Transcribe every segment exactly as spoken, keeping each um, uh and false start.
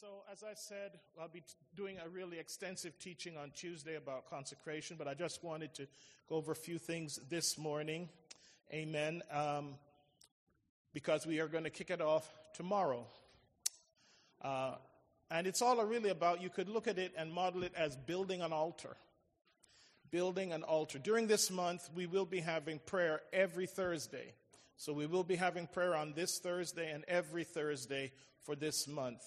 So, as I said, I'll be t- doing a really extensive teaching on Tuesday about consecration, but I just wanted to go over a few things this morning. Amen. Um, because we are going to kick it off tomorrow. Uh, and it's all really about, you could look at it and model it as building an altar. Building an altar. During this month, we will be having prayer every Thursday. So we will be having prayer on this Thursday and every Thursday for this month.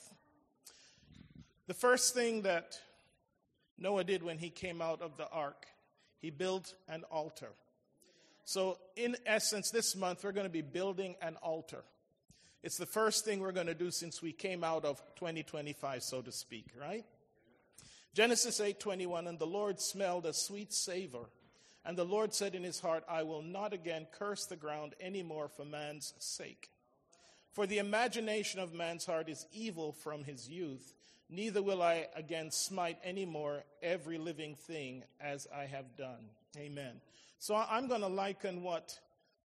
The first thing that Noah did when he came out of the ark, he built an altar. So in essence, this month we're going to be building an altar. It's the first thing we're going to do since we came out of twenty twenty-five, so to speak, right? Genesis eight twenty-one, and the Lord smelled a sweet savor. And the Lord said in his heart, I will not again curse the ground anymore for man's sake. For the imagination of man's heart is evil from his youth. Neither will I again smite any more every living thing as I have done. Amen. So I'm going to liken what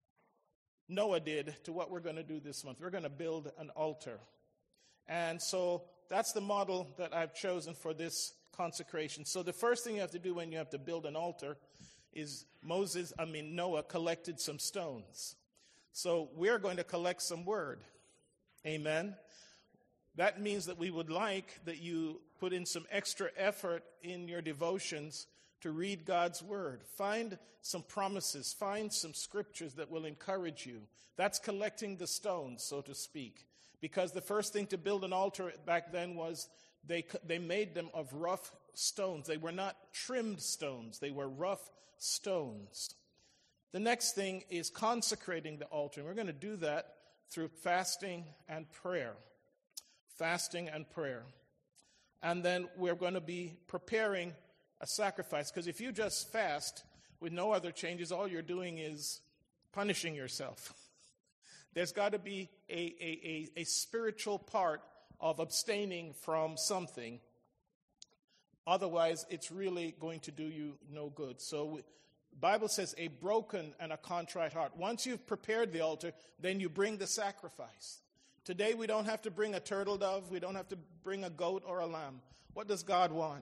Noah did to what we're going to do this month. We're going to build an altar. And so that's the model that I've chosen for this consecration. So the first thing you have to do when you have to build an altar is Moses, I mean Noah, collected some stones. So we're going to collect some word. Amen. That means that we would like that you put in some extra effort in your devotions to read God's word. Find some promises. Find some scriptures that will encourage you. That's collecting the stones, so to speak. Because the first thing to build an altar back then was they they made them of rough stones. They were not trimmed stones. They were rough stones. The next thing is consecrating the altar. And we're going to do that through fasting and prayer. Fasting and prayer. And then we're going to be preparing a sacrifice. Because if you just fast with no other changes, all you're doing is punishing yourself. There's got to be a, a, a, a spiritual part of abstaining from something. Otherwise, it's really going to do you no good. So the Bible says a broken and a contrite heart. Once you've prepared the altar, then you bring the sacrifice. Today, we don't have to bring a turtle dove. We don't have to bring a goat or a lamb. What does God want?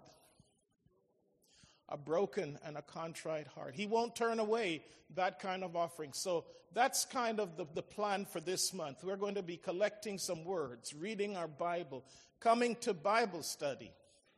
A broken and a contrite heart. He won't turn away that kind of offering. So that's kind of the, the plan for this month. We're going to be collecting some words, reading our Bible, coming to Bible study,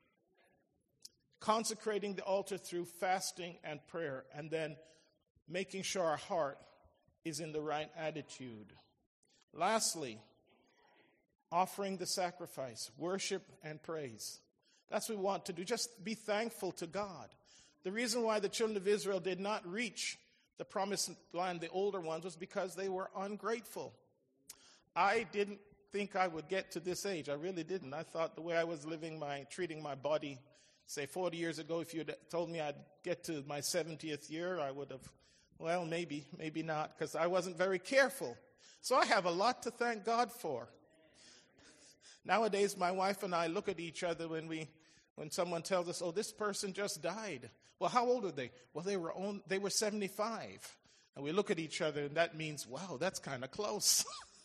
consecrating the altar through fasting and prayer, and then making sure our heart is in the right attitude. Lastly, offering the sacrifice, worship and praise. That's what we want to do. Just be thankful to God. The reason why the children of Israel did not reach the promised land, the older ones, was because they were ungrateful. I didn't think I would get to this age. I really didn't. I thought the way I was living my, treating my body, say forty years ago, if you had told me I'd get to my seventieth year, I would have, well, maybe, maybe not, because I wasn't very careful. So I have a lot to thank God for. Nowadays, my wife and I look at each other when we, when someone tells us, oh, this person just died. Well, how old are they? Well, they were on, they were seventy-five. And we look at each other, and that means, wow, that's kind of close.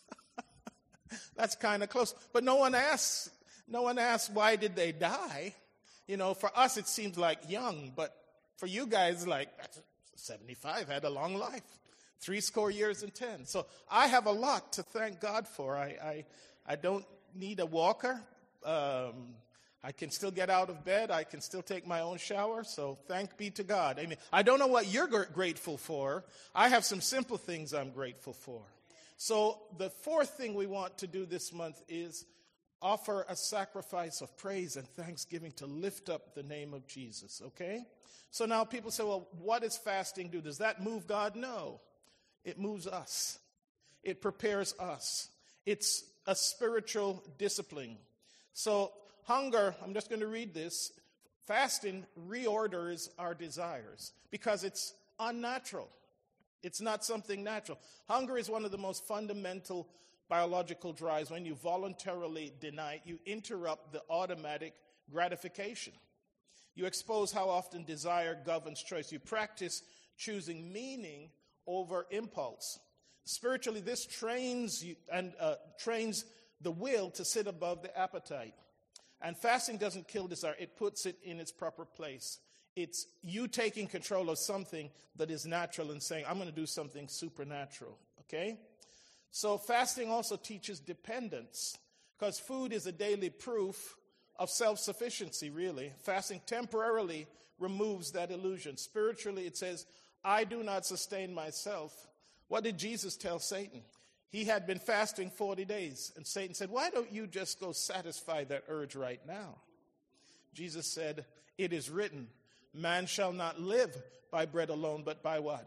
That's kind of close. But no one asks, no one asks, why did they die? You know, for us, it seems like young, but for you guys, like, seventy-five had a long life. Three score years and ten. So I have a lot to thank God for. I, I, I don't need a walker. Um, I can still get out of bed. I can still take my own shower. So thank be to God. I mean, I don't know what you're gr- grateful for. I have some simple things I'm grateful for. So the fourth thing we want to do this month is offer a sacrifice of praise and thanksgiving to lift up the name of Jesus. Okay? So now people say, well, what does fasting do? Does that move God? No. It moves us. It prepares us. It's a spiritual discipline. So hunger, I'm just going to read this. Fasting reorders our desires because it's unnatural. It's not something natural. Hunger is one of the most fundamental biological drives. When you voluntarily deny it, you interrupt the automatic gratification. You expose how often desire governs choice. You practice choosing meaning over impulse. Spiritually, this trains you and uh, trains the will to sit above the appetite. And fasting doesn't kill desire. It puts it in its proper place. It's you taking control of something that is natural and saying, I'm going to do something supernatural. Okay? So fasting also teaches dependence, because food is a daily proof of self-sufficiency, really. Fasting temporarily removes that illusion. Spiritually, it says, I do not sustain myself. What did Jesus tell Satan? He had been fasting forty days, and Satan said, why don't you just go satisfy that urge right now? Jesus said, it is written, man shall not live by bread alone, but by what?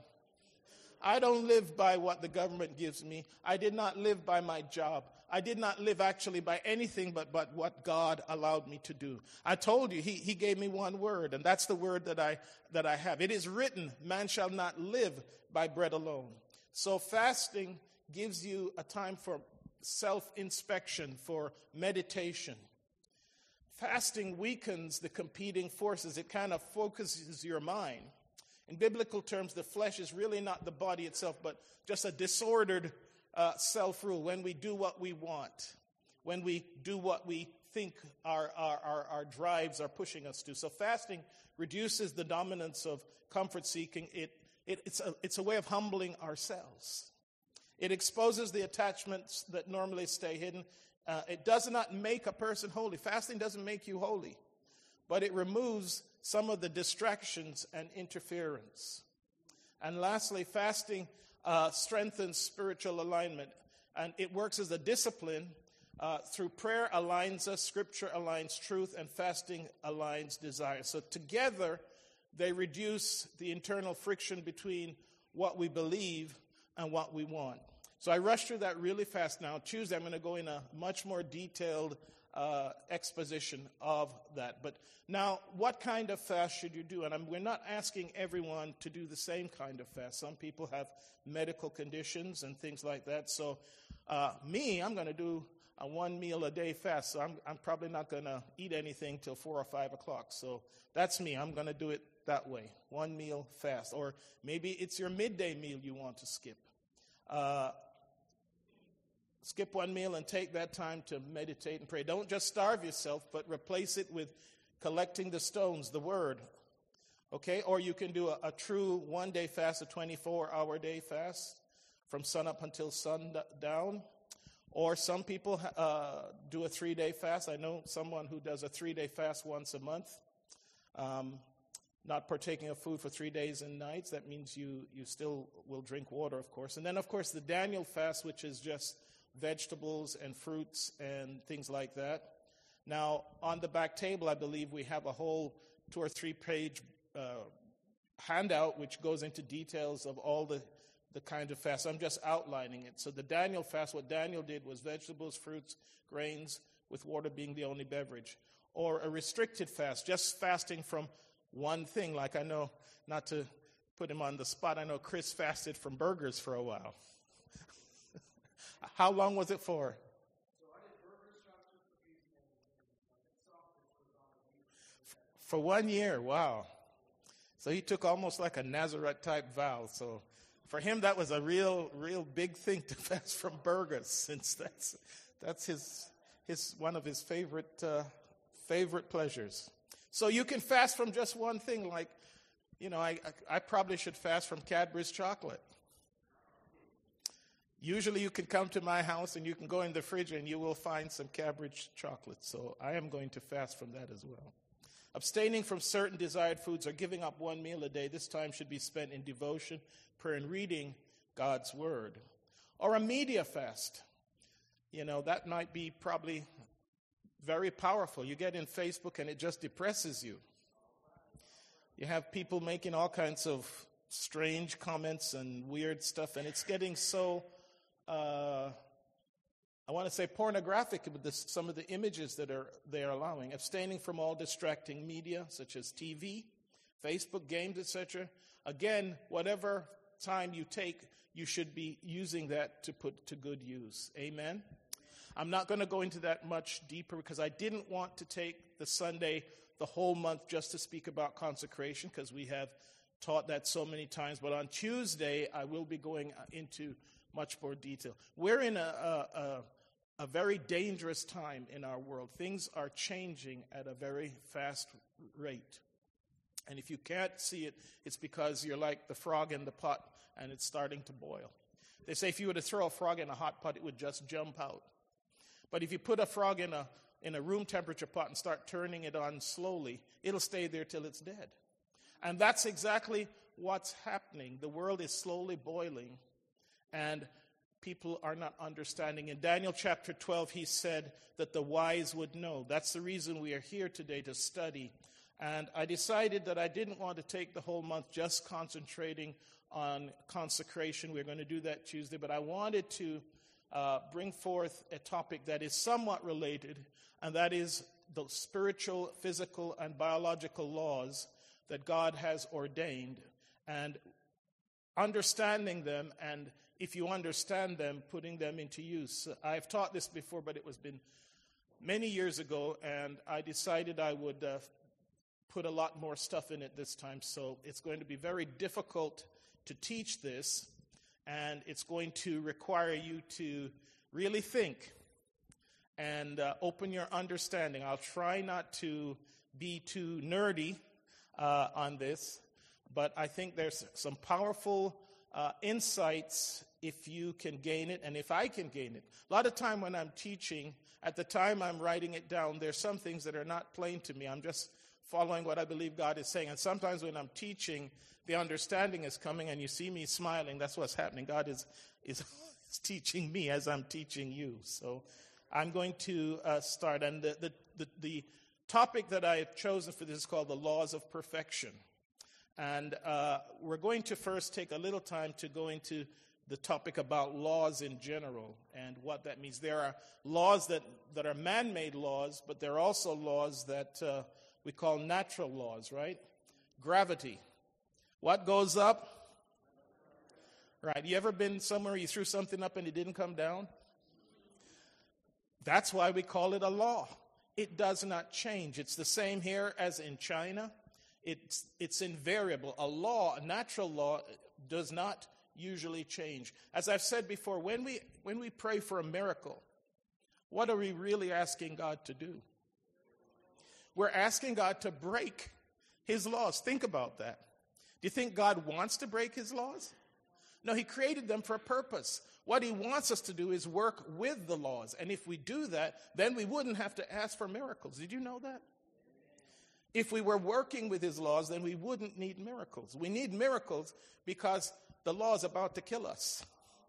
I don't live by what the government gives me. I did not live by my job. I did not live actually by anything but, but what God allowed me to do. I told you, he, he gave me one word, and that's the word that I, that I have. It is written, man shall not live by bread alone. So fasting gives you a time for self-inspection, for meditation. Fasting weakens the competing forces. It kind of focuses your mind. In biblical terms, the flesh is really not the body itself, but just a disordered uh, self-rule. When we do what we want, when we do what we think our, our, our, our drives are pushing us to. So fasting reduces the dominance of comfort-seeking. It, it, it's, a, it's a way of humbling ourselves. It exposes the attachments that normally stay hidden. Uh, it does not make a person holy. Fasting doesn't make you holy, but it removes some of the distractions and interference. And lastly, fasting uh, strengthens spiritual alignment, and it works as a discipline. Uh, through prayer aligns us, scripture aligns truth, and fasting aligns desire. So together, they reduce the internal friction between what we believe and what we want. So I rushed through that really fast now. Tuesday, I'm going to go in a much more detailed uh, exposition of that. But now, what kind of fast should you do? And I'm, we're not asking everyone to do the same kind of fast. Some people have medical conditions and things like that. So uh, me, I'm going to do a one meal a day fast. So I'm, I'm probably not going to eat anything till four or five o'clock. So that's me. I'm going to do it that way. One meal fast. Or maybe it's your midday meal you want to skip. Uh, skip one meal and take that time to meditate and pray. Don't just starve yourself, but replace it with collecting the stones, the word. Okay? Or you can do a, a true one-day fast, a twenty-four hour day fast from sun up until sundown. Or some people uh, do a three-day fast. I know someone who does a three-day fast once a month. Um, not partaking of food for three days and nights. That means you, you still will drink water, of course. And then, of course, the Daniel fast, which is just vegetables and fruits and things like that. Now, on the back table, I believe we have a whole two or three page uh, handout which goes into details of all the, the kinds of fasts. I'm just outlining it. So the Daniel fast, what Daniel did was vegetables, fruits, grains, with water being the only beverage. Or a restricted fast, just fasting from one thing. Like I know, not to put him on the spot, I know Chris fasted from burgers for a while. How long was it for? So I did burgers, chocolate cookies, and sausage was on the week. For one year, wow. So he took almost like a Nazarite type vow. So for him, that was a real, real big thing to fast from burgers, since that's that's his his one of his favorite uh, favorite pleasures. So you can fast from just one thing, like, you know, I, I, I probably should fast from Cadbury's chocolate. Usually you can come to my house and you can go in the fridge and you will find some Cadbury's chocolate. So I am going to fast from that as well. Abstaining from certain desired foods or giving up one meal a day, this time should be spent in devotion, prayer, and reading God's word. Or a media fast. You know, that might be probably very powerful. You get in Facebook and it just depresses you. You have people making all kinds of strange comments and weird stuff, and it's getting so, uh, I want to say pornographic with this, some of the images that are they are allowing. Abstaining from all distracting media, such as T V, Facebook, games, et cetera. Again, whatever time you take, you should be using that to put to good use. Amen? I'm not going to go into that much deeper because I didn't want to take the Sunday, the whole month, just to speak about consecration, because we have taught that so many times. But on Tuesday, I will be going into much more detail. We're in a, a, a very dangerous time in our world. Things are changing at a very fast rate. And if you can't see it, it's because you're like the frog in the pot and it's starting to boil. They say if you were to throw a frog in a hot pot, it would just jump out. But if you put a frog in a in a room temperature pot and start turning it on slowly, it'll stay there till it's dead. And that's exactly what's happening. The world is slowly boiling, and people are not understanding. In Daniel chapter twelve, he said that the wise would know. That's the reason we are here today, to study. And I decided that I didn't want to take the whole month just concentrating on consecration. We're going to do that Tuesday. But I wanted to uh, bring forth a topic that is somewhat related, and that is the spiritual, physical, and biological laws that God has ordained, and understanding them, and if you understand them, putting them into use. I've taught this before, but it was been many years ago, and I decided I would uh, put a lot more stuff in it this time, so it's going to be very difficult to teach this, and it's going to require you to really think and uh, open your understanding. I'll try not to be too nerdy uh, on this, but I think there's some powerful uh, insights if you can gain it, and if I can gain it. A lot of time when I'm teaching, at the time I'm writing it down, there's some things that are not plain to me. I'm just following what I believe God is saying. And sometimes when I'm teaching, the understanding is coming, and you see me smiling. That's what's happening. God is is, is teaching me as I'm teaching you. So I'm going to uh, start. And the, the, the, the topic that I have chosen for this is called the laws of perfection. And uh, we're going to first take a little time to go into the topic about laws in general and what that means. There are laws that, that are man-made laws, but there are also laws that uh, we call natural laws, right? Gravity. What goes up? Right. You ever been somewhere you threw something up and it didn't come down? That's why we call it a law. It does not change. It's the same here as in China. It's, it's invariable. A law, a natural law, does not usually change. As I've said before, when we when we pray for a miracle, what are we really asking God to do? We're asking God to break his laws. Think about that. Do you think God wants to break his laws? No, he created them for a purpose. What he wants us to do is work with the laws. And if we do that, then we wouldn't have to ask for miracles. Did you know that? If we were working with his laws, then we wouldn't need miracles. We need miracles because the law is about to kill us.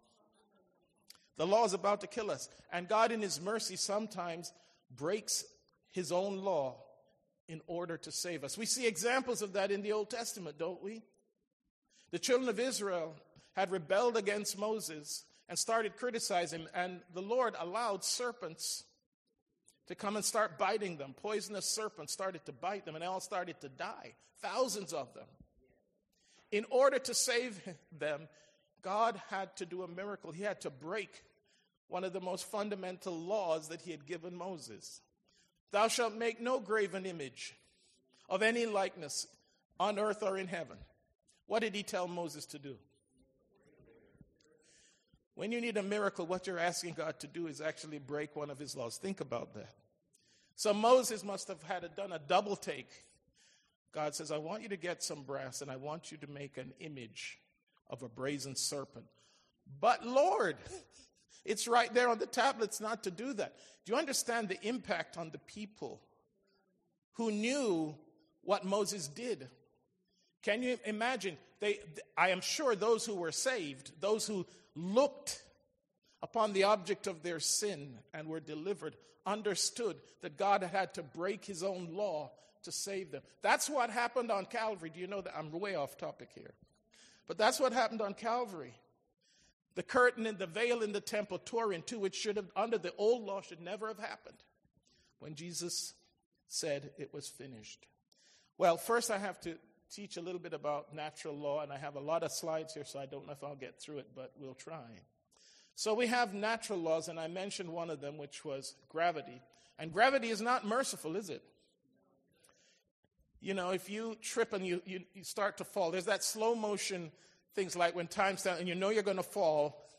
The law is about to kill us. And God in his mercy sometimes breaks his own law in order to save us. We see examples of that in the Old Testament, don't we? The children of Israel had rebelled against Moses and started criticizing him, and the Lord allowed serpents to come and start biting them. Poisonous serpents started to bite them, and they all started to die. Thousands of them. In order to save them, God had to do a miracle. He had to break one of the most fundamental laws that he had given Moses. Thou shalt make no graven image of any likeness on earth or in heaven. What did he tell Moses to do? When you need a miracle, what you're asking God to do is actually break one of his laws. Think about that. So Moses must have had a, done a double take. God says, I want you to get some brass, and I want you to make an image of a brazen serpent. But Lord, it's right there on the tablets not to do that. Do you understand the impact on the people who knew what Moses did? Can you imagine? They, I am sure those who were saved, those who looked upon the object of their sin and were delivered, understood that God had to break his own law to save them. That's what happened on Calvary. Do you know that? I'm way off topic here. But that's what happened on Calvary. The curtain and the veil in the temple tore in two, which should have, under the old law, should never have happened when Jesus said it was finished. Well, first I have to teach a little bit about natural law, and I have a lot of slides here, so I don't know if I'll get through it, but we'll try. So we have natural laws, and I mentioned one of them, which was gravity. And gravity is not merciful, is it? You know, if you trip and you, you, you start to fall, there's that slow motion things like when time stands and you know you're going to fall,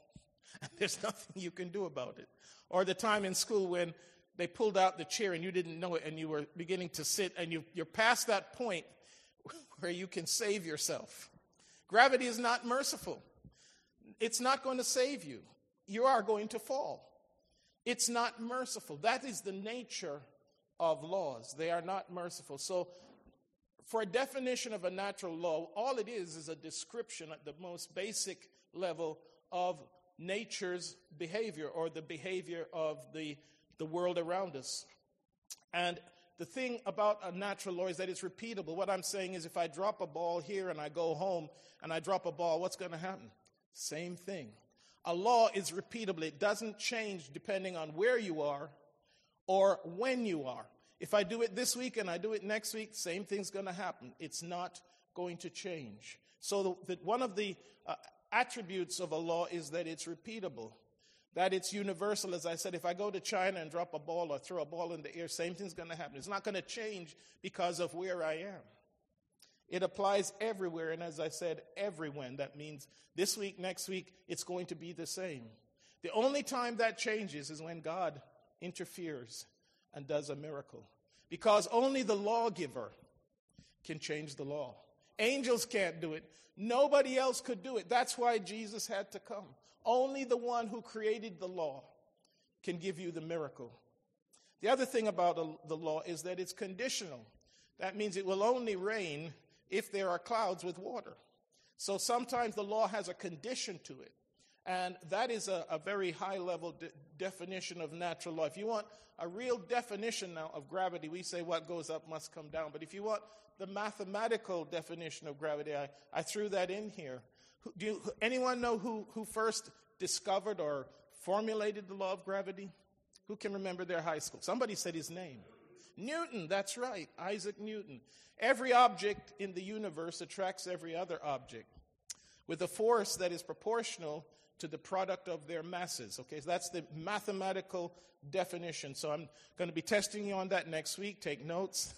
And there's nothing you can do about it. Or the time in school when they pulled out the chair and you didn't know it and you were beginning to sit and you, you're past that point where you can save yourself. Gravity is not merciful. It's not going to save you. You are going to fall. It's not merciful. That is the nature of laws. They are not merciful. So for a definition of a natural law, all it is is a description at the most basic level of nature's behavior or the behavior of the, the world around us. And the thing about a natural law is that it's repeatable. What I'm saying is if I drop a ball here and I go home and I drop a ball, what's going to happen? Same thing. A law is repeatable. It doesn't change depending on where you are or when you are. If I do it this week and I do it next week, same thing's going to happen. It's not going to change. So the, the, one of the uh, attributes of a law is that it's repeatable, that it's universal. As I said, if I go to China and drop a ball or throw a ball in the air, same thing's going to happen. It's not going to change because of where I am. It applies everywhere, and as I said, everywhere. That means this week, next week, it's going to be the same. The only time that changes is when God interferes and does a miracle. Because only the lawgiver can change the law. Angels can't do it. Nobody else could do it. That's why Jesus had to come. Only the one who created the law can give you the miracle. The other thing about the law is that it's conditional. That means it will only rain if there are clouds with water. So sometimes the law has a condition to it. And that is a, a very high-level de- definition of natural law. If you want a real definition now of gravity, we say what goes up must come down. But if you want the mathematical definition of gravity, I, I threw that in here. Who, do you, anyone know who, who first discovered or formulated the law of gravity? Who can remember their high school? Somebody said his name. Newton, that's right, Isaac Newton. Every object in the universe attracts every other object with a force that is proportional to the product of their masses. Okay, so that's the mathematical definition. So I'm going to be testing you on that next week. Take notes.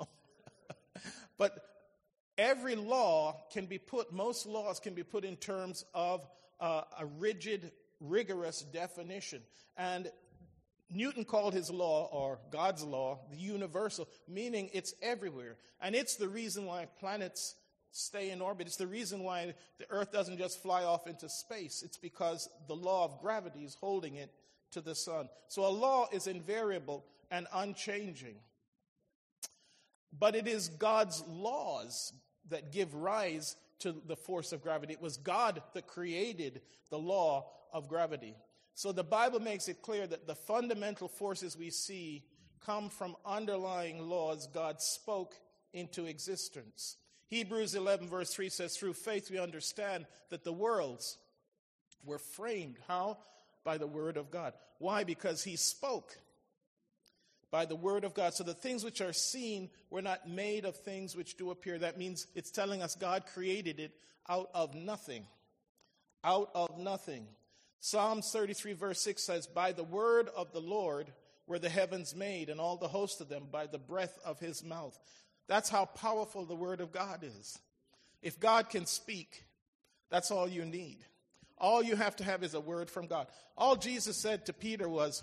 But every law can be put, most laws can be put in terms of uh, a rigid, rigorous definition. And Newton called his law, or God's law, the universal, meaning it's everywhere. And it's the reason why planets stay in orbit. It's the reason why the Earth doesn't just fly off into space. It's because the law of gravity is holding it to the sun. So a law is invariable and unchanging. But it is God's laws that give rise to the force of gravity. It was God that created the law of gravity. So the Bible makes it clear that the fundamental forces we see come from underlying laws God spoke into existence. Hebrews eleven verse three says, through faith we understand that the worlds were framed. How? By the word of God. Why? Because he spoke by the word of God. So the things which are seen were not made of things which do appear. That means it's telling us God created it out of nothing. Out of nothing. Psalms thirty-three verse six says, by the word of the Lord were the heavens made, and all the host of them by the breath of his mouth. That's how powerful the word of God is. If God can speak, that's all you need. All you have to have is a word from God. All Jesus said to Peter was,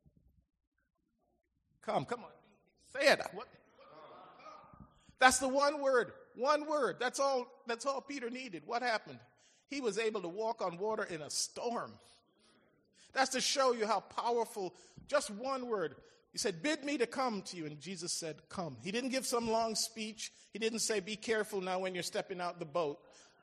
come, come on, say it. What? That's the one word, one word. That's all, that's all Peter needed. What happened? He was able to walk on water in a storm. That's to show you how powerful, just one word. He said, bid me to come to you. And Jesus said, come. He didn't give some long speech. He didn't say, be careful now when you're stepping out the boat.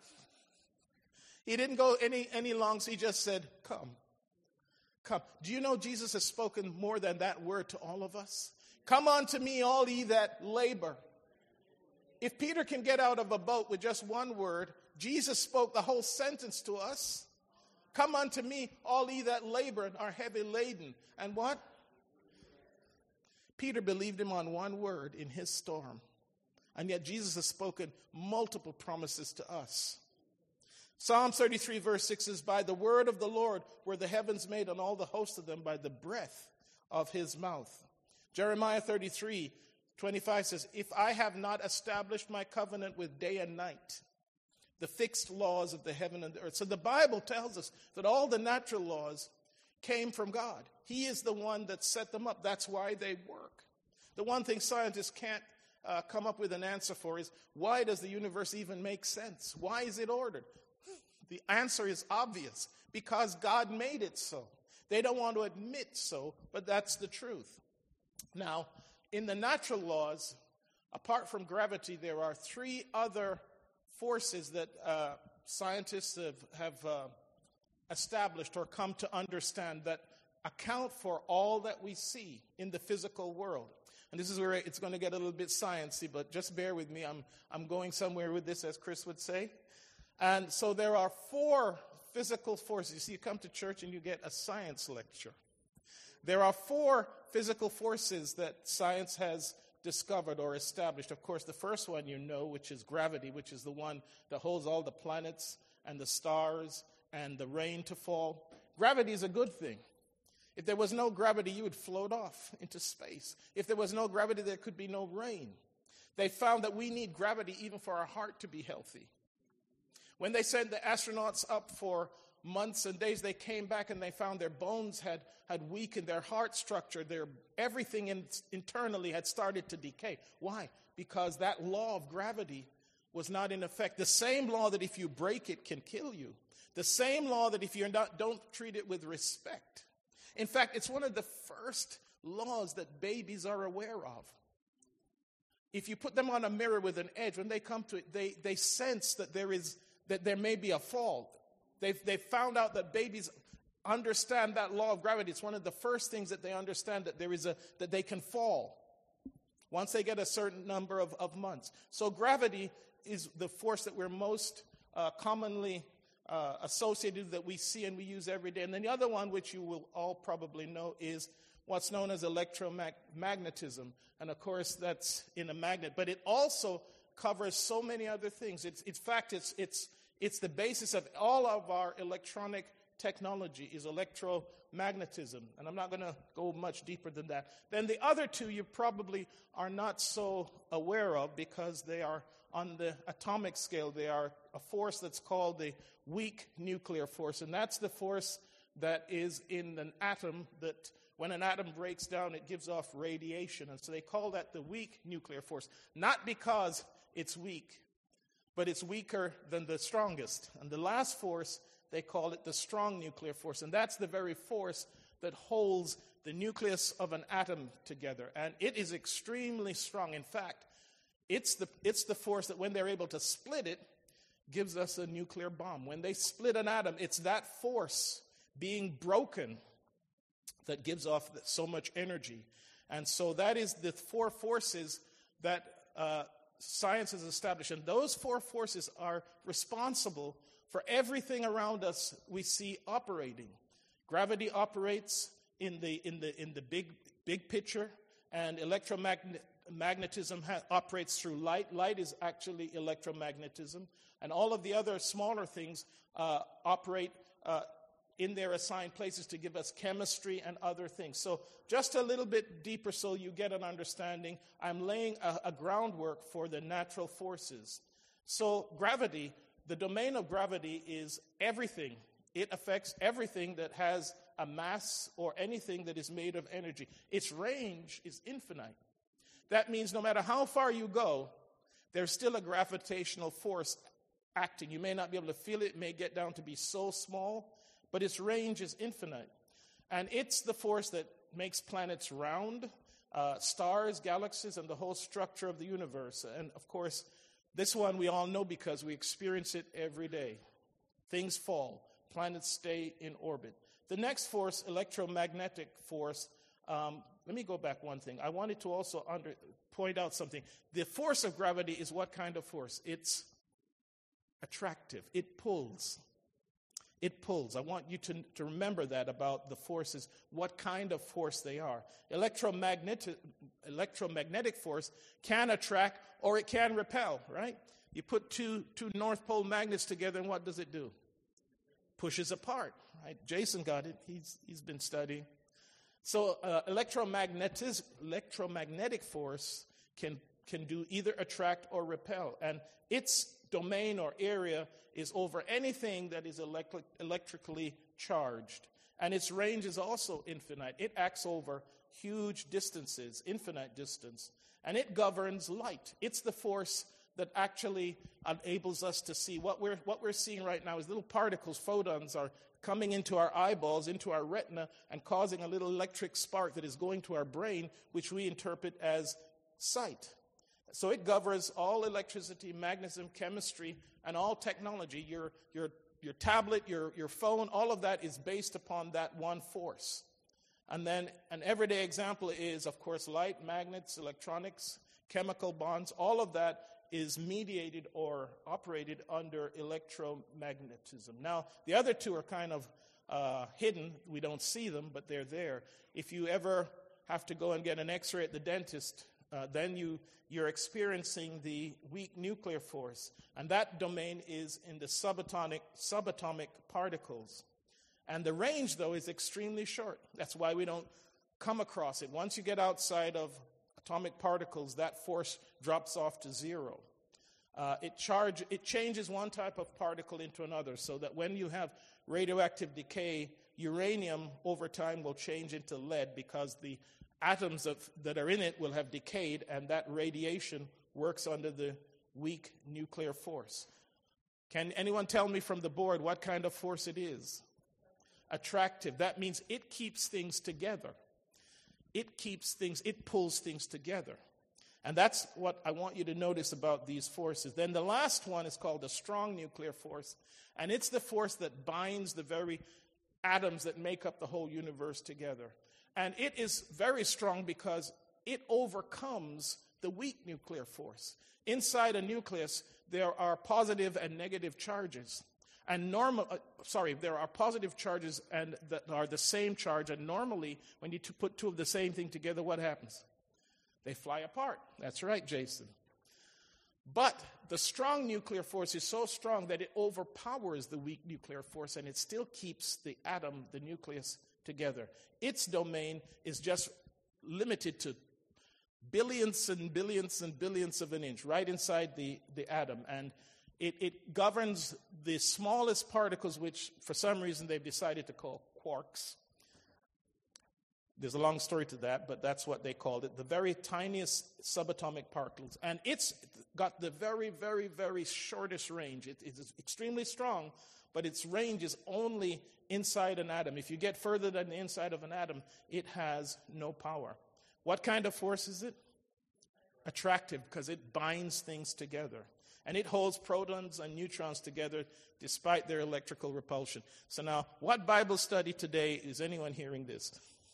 He didn't go any, any long, so he just said, come. Come. Do you know Jesus has spoken more than that word to all of us? Come unto me, all ye that labor. If Peter can get out of a boat with just one word, Jesus spoke the whole sentence to us. Come unto me, all ye that labor and are heavy laden. And what? Peter believed him on one word in his storm. And yet Jesus has spoken multiple promises to us. Psalm thirty-three verse six says, by the word of the Lord were the heavens made, and all the host of them by the breath of his mouth. Jeremiah thirty-three twenty-five says, if I have not established my covenant with day and night, the fixed laws of the heaven and the earth. So the Bible tells us that all the natural laws came from God. He is the one that set them up. That's why they work. The one thing scientists can't uh, come up with an answer for is, why does the universe even make sense? Why is it ordered? The answer is obvious, because God made it so. They don't want to admit so, but that's the truth. Now, in the natural laws, apart from gravity, there are three other forces that uh, scientists have, have uh, established or come to understand that account for all that we see in the physical world. And this is where it's going to get a little bit sciencey, but just bear with me. I'm, I'm going somewhere with this, as Chris would say. And so there are four physical forces. You see, you come to church and you get a science lecture. There are four physical forces that science has discovered or established. Of course, the first one you know, which is gravity, which is the one that holds all the planets and the stars and the rain to fall. Gravity is a good thing. If there was no gravity, you would float off into space. If there was no gravity, there could be no rain. They found that we need gravity even for our heart to be healthy. When they sent the astronauts up for months and days, they came back and they found their bones had, had weakened, their heart structure, their everything in, internally had started to decay. Why? Because that law of gravity was not in effect. The same law that if you break it can kill you. The same law that if you don't treat it with respect. In fact, it's one of the first laws that babies are aware of. If you put them on a mirror with an edge, when they come to it, they, they sense that there is that there may be a fall. They've, they've found out that babies understand that law of gravity. It's one of the first things that they understand, that there is a that they can fall once they get a certain number of, of months. So gravity is the force that we're most uh, commonly uh, associated with, that we see and we use every day. And then the other one, which you will all probably know, is what's known as electromagnetism. And of course, that's in a magnet. But it also covers so many other things. It's, in fact, it's it's it's the basis of all of our electronic technology is electromagnetism. And I'm not going to go much deeper than that. Then the other two you probably are not so aware of, because they are on the atomic scale. They are a force that's called the weak nuclear force. And that's the force that is in an atom, that when an atom breaks down, it gives off radiation. And so they call that the weak nuclear force. Not because it's weak, but it's weaker than the strongest. And the last force, they call it the strong nuclear force. And that's the very force that holds the nucleus of an atom together. And it is extremely strong. In fact, it's the, it's the force that when they're able to split it, gives us a nuclear bomb. When they split an atom, it's that force being broken that gives off so much energy. And so that is the four forces that uh, science has established. And those four forces are responsible for everything around us we see operating. Gravity operates in the in the in the big big picture, and electromagnetism ha- operates through light. Light is actually electromagnetism, and all of the other smaller things uh, operate uh, in their assigned places to give us chemistry and other things. So just a little bit deeper so you get an understanding, I'm laying a, a groundwork for the natural forces. So gravity, the domain of gravity is everything. It affects everything that has a mass or anything that is made of energy. Its range is infinite. That means no matter how far you go, there's still a gravitational force acting. You may not be able to feel it. It may get down to be so small, but its range is infinite. And it's the force that makes planets round, uh, stars, galaxies, and the whole structure of the universe. And, of course, this one we all know because we experience it every day. Things fall. Planets stay in orbit. The next force, electromagnetic force, um, let me go back one thing. I wanted to also under, point out something. The force of gravity is what kind of force? It's attractive. It pulls. It pulls. I want you to, to remember that about the forces, what kind of force they are. Electromagnetic, electromagnetic force can attract or it can repel, right? You put two, two North Pole magnets together, and what does it do? Pushes apart, right? Jason got it. He's, he's been studying. So uh, electromagnetic, electromagnetic force can, can do either attract or repel. And its domain or area is over anything that is electric, electrically charged. And its range is also infinite. It acts over huge distances, infinite distance. And it governs light. It's the force that actually enables us to see. What we're, what we're seeing right now is little particles, photons, are coming into our eyeballs, into our retina, and causing a little electric spark that is going to our brain, which we interpret as sight. So it governs all electricity, magnetism, chemistry, and all technology. Your, your, your tablet, your, your phone, all of that is based upon that one force. And then an everyday example is, of course, light, magnets, electronics, chemical bonds. All of that is mediated or operated under electromagnetism. Now, the other two are kind of uh, hidden. We don't see them, but they're there. If you ever have to go and get an x-ray at the dentist, uh, then you, you're experiencing the weak nuclear force. And that domain is in the subatomic, subatomic particles. And the range, though, is extremely short. That's why we don't come across it. Once you get outside of atomic particles, that force drops off to zero. Uh, it, charge, it changes one type of particle into another, so that when you have radioactive decay, uranium over time will change into lead because the atoms of, that are in it will have decayed, and that radiation works under the weak nuclear force. Can anyone tell me from the board what kind of force it is? Attractive. That means it keeps things together. It keeps things, it pulls things together. And that's what I want you to notice about these forces. Then the last one is called a strong nuclear force, and it's the force that binds the very atoms that make up the whole universe together. And it is very strong because it overcomes the weak nuclear force. Inside a nucleus, there are positive and negative charges. And normal, uh, sorry, there are positive charges and that are the same charge. And normally, when you put two of the same thing together, what happens? They fly apart. That's right, Jason. But the strong nuclear force is so strong that it overpowers the weak nuclear force, and it still keeps the atom, the nucleus, together. Its domain is just limited to billions and billions and billions of an inch, right inside the, the atom. And It, it governs the smallest particles, which for some reason they've decided to call quarks. There's a long story to that, but that's what they called it, the very tiniest subatomic particles. And it's got the very, very, very shortest range. It, it is extremely strong, but its range is only inside an atom. If you get further than the inside of an atom, it has no power. What kind of force is it? Attractive, because it binds things together. And it holds protons and neutrons together despite their electrical repulsion. So now, what Bible study today is anyone hearing this?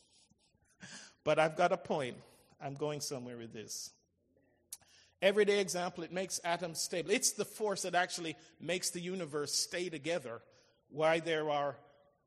But I've got a point. I'm going somewhere with this. Everyday example, it makes atoms stable. It's the force that actually makes the universe stay together. Why there are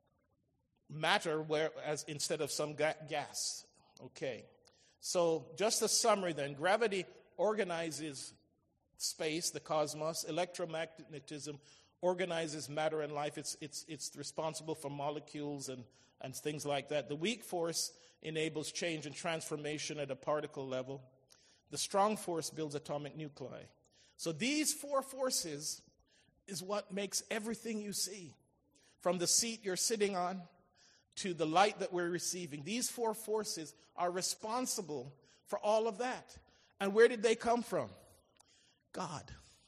matter where, as instead of some ga- gas. Okay. So just a summary then. Gravity organizes space, the cosmos. Electromagnetism organizes matter and life. It's, it's, it's responsible for molecules and, and things like that. The weak force enables change and transformation at a particle level. The strong force builds atomic nuclei. So these four forces is what makes everything you see. From the seat you're sitting on to the light that we're receiving. These four forces are responsible for all of that. And where did they come from? God.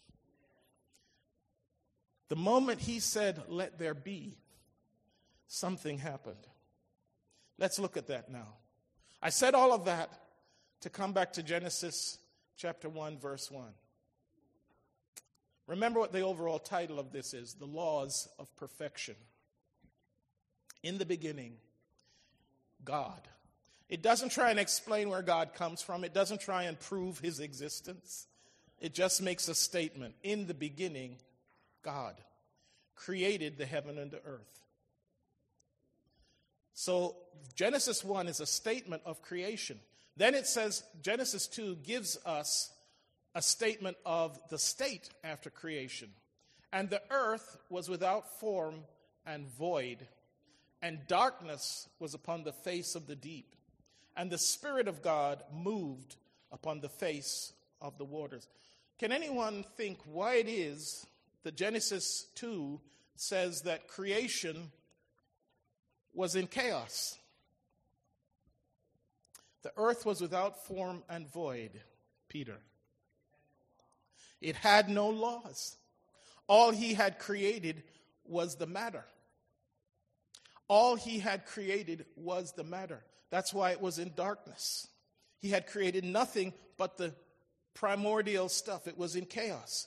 The moment he said, "Let there be," something happened. Let's look at that now. I said all of that to come back to Genesis chapter one, verse one. Remember what the overall title of this is, the laws of perfection. In the beginning, God. It doesn't try and explain where God comes from. It doesn't try and prove his existence. It just makes a statement. In the beginning, God created the heaven and the earth. So Genesis one is a statement of creation. Then it says Genesis two gives us a statement of the state after creation. And the earth was without form and void, and darkness was upon the face of the deep. And the Spirit of God moved upon the face of the waters. Can anyone think why it is that Genesis two says that creation was in chaos? The earth was without form and void, Peter. It had no laws. All he had created was the matter. All he had created was the matter. That's why it was in darkness. He had created nothing but the primordial stuff. It was in chaos.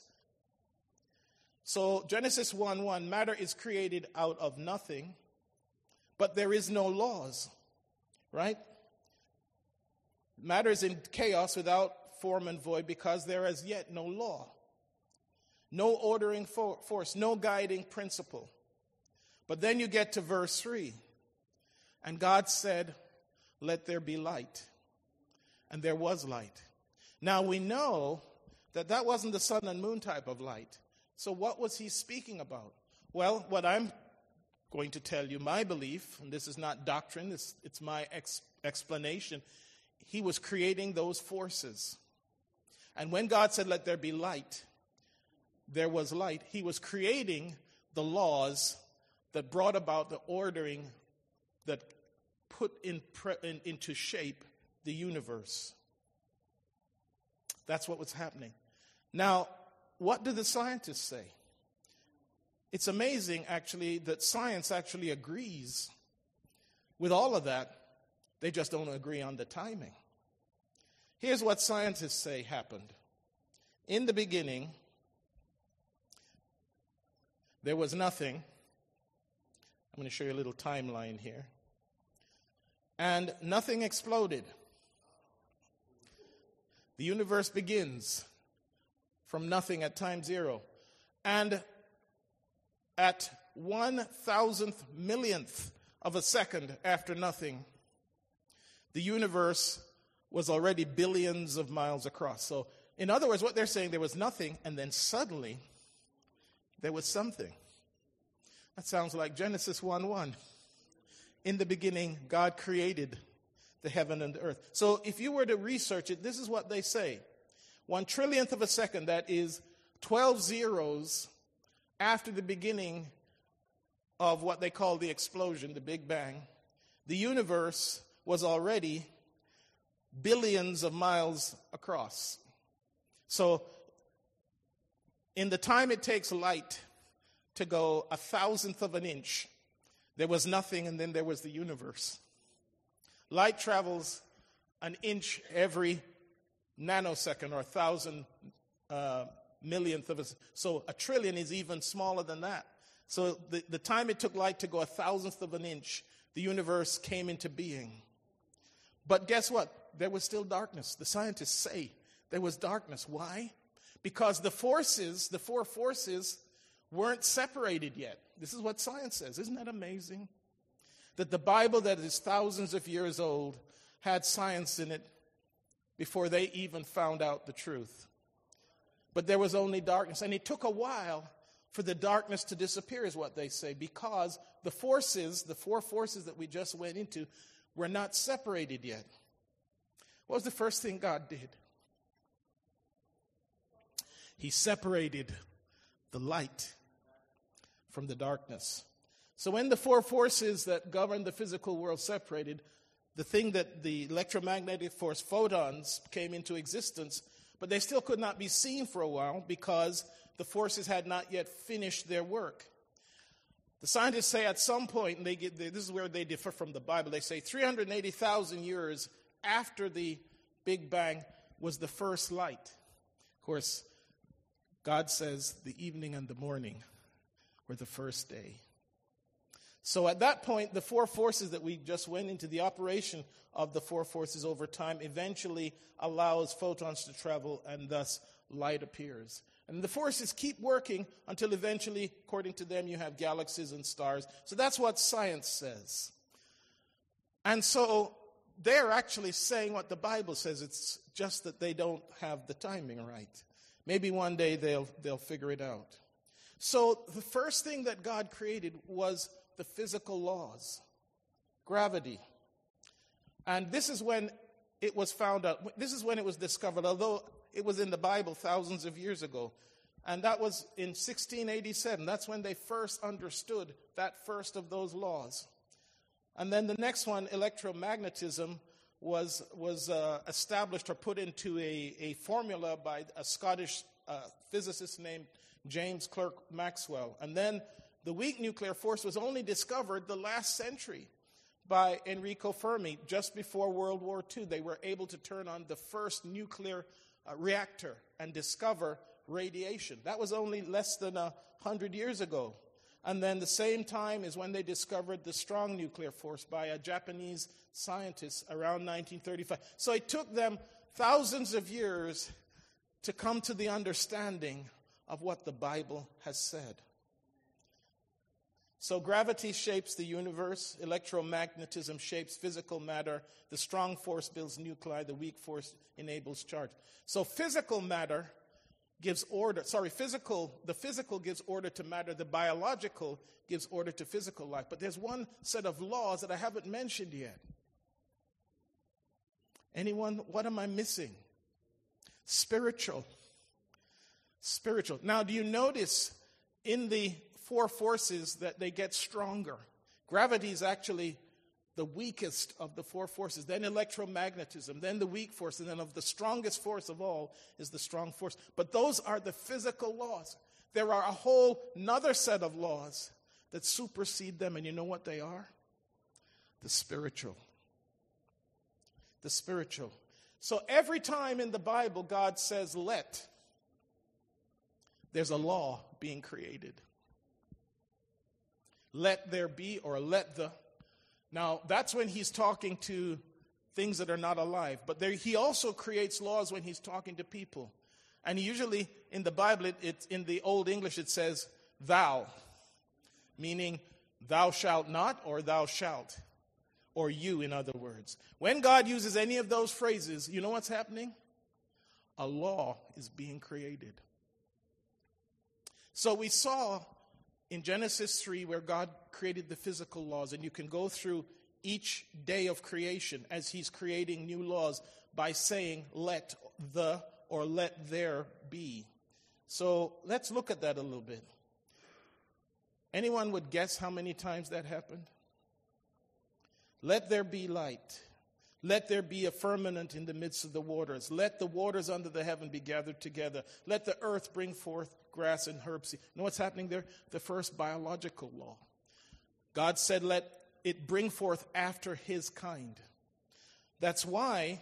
So Genesis one one, matter is created out of nothing, but there is no laws, right? Matter is in chaos without form and void because there is yet no law, no ordering for- force, no guiding principle. But then you get to verse three, and God said, "Let there be light." And there was light. Now we know that that wasn't the sun and moon type of light. So what was he speaking about? Well, what I'm going to tell you, my belief, and this is not doctrine, it's, it's my ex- explanation, he was creating those forces. And when God said, "Let there be light," there was light. He was creating the laws that brought about the ordering that put in, pre- in into shape the universe. That's what was happening. Now, what do the scientists say? It's amazing, actually, that science actually agrees with all of that. They just don't agree on the timing. Here's what scientists say happened. In the beginning, there was nothing. I'm going to show you a little timeline here. And nothing exploded. The universe begins from nothing at time zero. And at one thousandth millionth of a second after nothing, the universe was already billions of miles across. So, in other words, what they're saying, there was nothing, and then suddenly there was something. That sounds like Genesis one one. In the beginning, God created the heaven and the earth. So if you were to research it, this is what they say. One trillionth of a second, that is twelve zeros after the beginning of what they call the explosion, the Big Bang, the universe was already billions of miles across. So in the time it takes light to go a thousandth of an inch, there was nothing, and then there was the universe. Light travels an inch every nanosecond, or a thousand uh, millionth of a... So a trillion is even smaller than that. So the, the time it took light to go a thousandth of an inch, the universe came into being. But guess what? There was still darkness. The scientists say there was darkness. Why? Because the forces, the four forces, weren't separated yet. This is what science says. Isn't that amazing? That the Bible that is thousands of years old had science in it before they even found out the truth. But there was only darkness. And it took a while for the darkness to disappear, is what they say, because the forces, the four forces that we just went into, were not separated yet. What was the first thing God did? He separated the light from the darkness. So when the four forces that govern the physical world separated, the thing that the electromagnetic force, photons, came into existence, but they still could not be seen for a while because the forces had not yet finished their work. The scientists say at some point, and they get, this is where they differ from the Bible, they say three hundred eighty thousand years after the Big Bang was the first light. Of course, God says the evening and the morning were the first day. So at that point, the four forces that we just went into, the operation of the four forces over time eventually allows photons to travel, and thus light appears. And the forces keep working until eventually, according to them, you have galaxies and stars. So that's what science says. And so they're actually saying what the Bible says. It's just that they don't have the timing right. Maybe one day they'll they'll figure it out. So the first thing that God created was the physical laws, gravity. And this is when it was found out, this is when it was discovered, although it was in the Bible thousands of years ago. And that was in sixteen eighty-seven. That's when they first understood that first of those laws. And then the next one, electromagnetism, was was uh, established or put into a, a formula by a Scottish uh, physicist named James Clerk Maxwell. And then the weak nuclear force was only discovered the last century by Enrico Fermi, just before World War Two. They were able to turn on the first nuclear uh, reactor and discover radiation. That was only less than a hundred years ago. And then the same time is when they discovered the strong nuclear force by a Japanese scientist around nineteen thirty-five. So it took them thousands of years to come to the understanding of what the Bible has said. So gravity shapes the universe, electromagnetism shapes physical matter, the strong force builds nuclei, the weak force enables charge. So physical matter gives order, sorry, physical, the physical gives order to matter, the biological gives order to physical life. But there's one set of laws that I haven't mentioned yet. Anyone, what am I missing? Spiritual. Spiritual. Now, do you notice in the four forces that they get stronger? Gravity is actually the weakest of the four forces, then electromagnetism, then the weak force, and then of the strongest force of all is the strong force. But those are the physical laws. There are a whole nother set of laws that supersede them, and you know what they are? The spiritual. The spiritual. So every time in the Bible God says let, there's a law being created. Let there be, or let the. Now, that's when he's talking to things that are not alive. But there, he also creates laws when he's talking to people. And usually in the Bible, it, it, in the Old English, it says thou, meaning thou shalt not or thou shalt, or you, in other words. When God uses any of those phrases, you know what's happening? A law is being created. So we saw in Genesis three, where God created the physical laws, and you can go through each day of creation as he's creating new laws by saying, let the or let there be. So let's look at that a little bit. Anyone would guess how many times that happened? Let there be light. Let there be a firmament in the midst of the waters. Let the waters under the heaven be gathered together. Let the earth bring forth grass and herb seed. You know what's happening there? The first biological law. God said, let it bring forth after his kind. That's why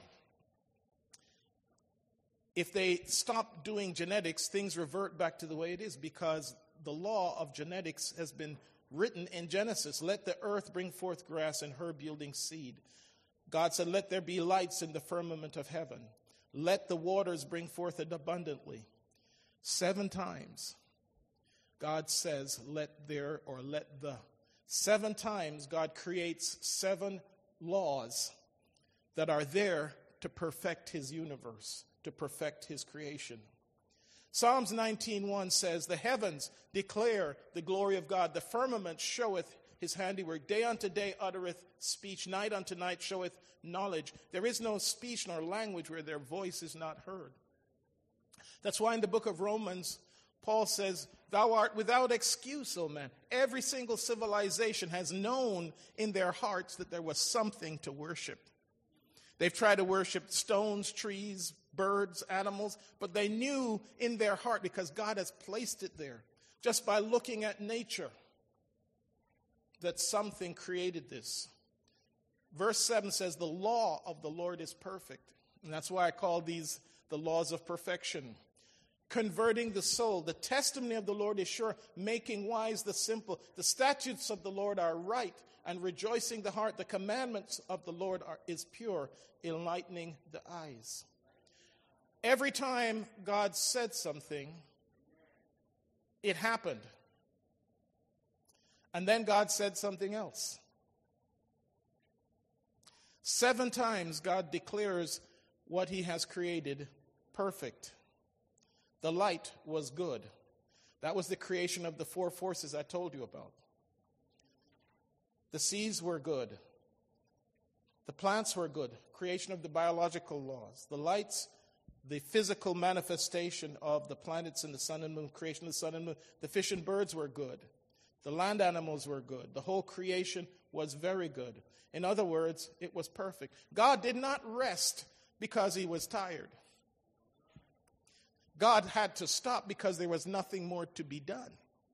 if they stop doing genetics, things revert back to the way it is, because the law of genetics has been written in Genesis. Let the earth bring forth grass and herb yielding seed. God said, let there be lights in the firmament of heaven. Let the waters bring forth it abundantly. Seven times, God says, let there or let the. Seven times, God creates seven laws that are there to perfect his universe, to perfect his creation. Psalms nineteen one says, the heavens declare the glory of God. The firmament showeth his handiwork. Day unto day uttereth speech. Night unto night showeth knowledge. There is no speech nor language where their voice is not heard. That's why in the book of Romans, Paul says, thou art without excuse, O man. Every single civilization has known in their hearts that there was something to worship. They've tried to worship stones, trees, birds, animals, but they knew in their heart, because God has placed it there, just by looking at nature, that something created this. Verse seven says, the law of the Lord is perfect. And that's why I call these the laws of perfection. Converting the soul. The testimony of the Lord is sure, making wise the simple. The statutes of the Lord are right, and rejoicing the heart. The commandments of the Lord are, is pure, enlightening the eyes. Every time God said something, it happened. And then God said something else. Seven times God declares what he has created perfect. The light was good. That was the creation of the four forces I told you about. The seas were good. The plants were good. Creation of the biological laws. The lights the physical manifestation of the planets and the sun and moon, creation of the sun and moon. The fish and birds were good. The land animals were good. The whole creation was very good. In other words, it was perfect. God did not rest because he was tired. God had to stop because there was nothing more to be done.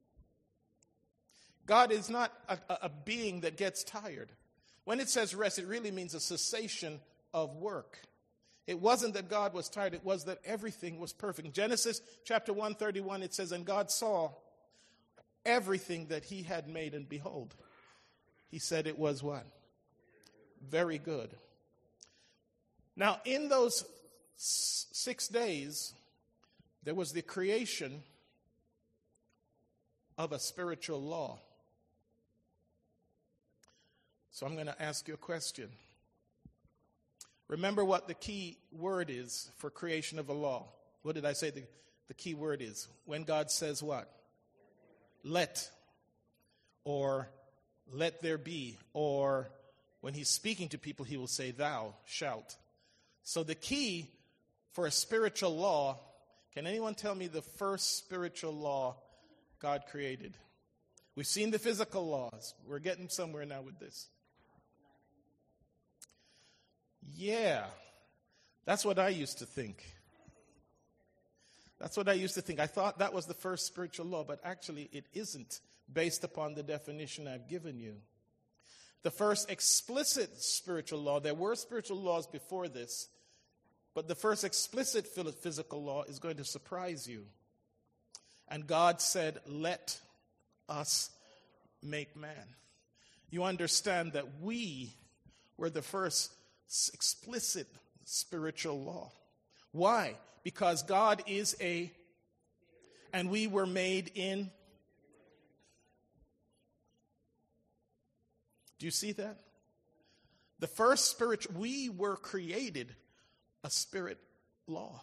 God is not a, a being that gets tired. When it says rest, it really means a cessation of work. It wasn't that God was tired, it was that everything was perfect. In Genesis chapter one thirty-one, it says, and God saw everything that he had made, and behold, he said it was what? Very good. Now, in those s- six days, there was the creation of a spiritual law. So I'm going to ask you a question. Remember what the key word is for creation of a law. What did I say the, the key word is? When God says what? Let. Or let there be. Or when he's speaking to people, he will say thou shalt. So the key for a spiritual law, can anyone tell me the first spiritual law God created? We've seen the physical laws. We're getting somewhere now with this. Yeah, that's what I used to think. That's what I used to think. I thought that was the first spiritual law, but actually it isn't, based upon the definition I've given you. The first explicit spiritual law, there were spiritual laws before this, but the first explicit physical law is going to surprise you. And God said, let us make man. You understand that we were the first explicit spiritual law. Why? Because God is a, and we were made in. Do you see that? The first spiritual, we were created a spirit law.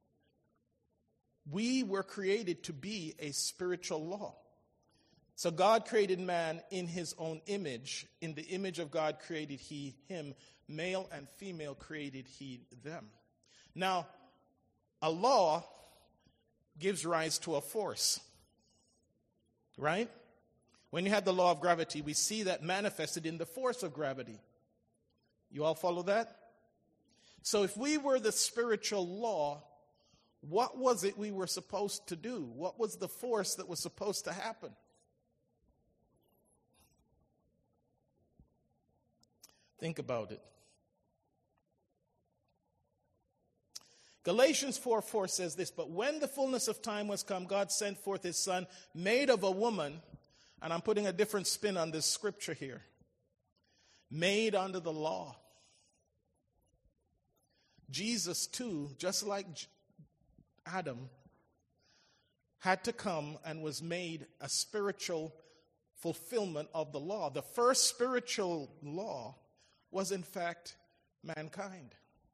We were created to be a spiritual law. So God created man in his own image. In the image of God created he him. Male and female created he them. Now, a law gives rise to a force. Right? When you have the law of gravity, we see that manifested in the force of gravity. You all follow that? So if we were the spiritual law, what was it we were supposed to do? What was the force that was supposed to happen? Think about it. Galatians four four says this, but when the fullness of time was come, God sent forth his son, made of a woman, and I'm putting a different spin on this scripture here, made under the law. Jesus too, just like Adam, had to come and was made a spiritual fulfillment of the law. The first spiritual law was in fact mankind.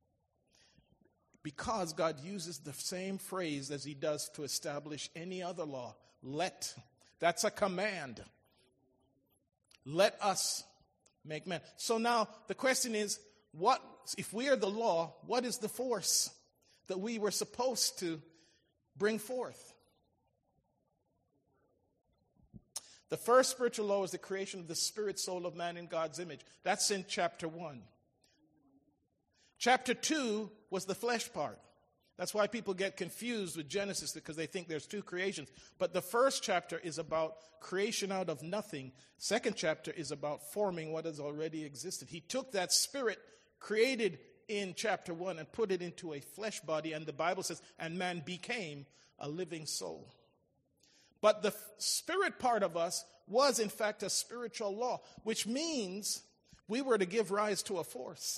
Because God uses the same phrase as he does to establish any other law. Let. That's a command. Let us make man. So now the question is, what if we are the law, what is the force that we were supposed to bring forth? The first spiritual law is the creation of the spirit soul of man in God's image. That's in chapter one. Chapter two was the flesh part. That's why people get confused with Genesis, because they think there's two creations. But the first chapter is about creation out of nothing. Second chapter is about forming what has already existed. He took that spirit created in chapter one and put it into a flesh body, and the Bible says, and man became a living soul. But the spirit part of us was in fact a spiritual law, which means we were to give rise to a force.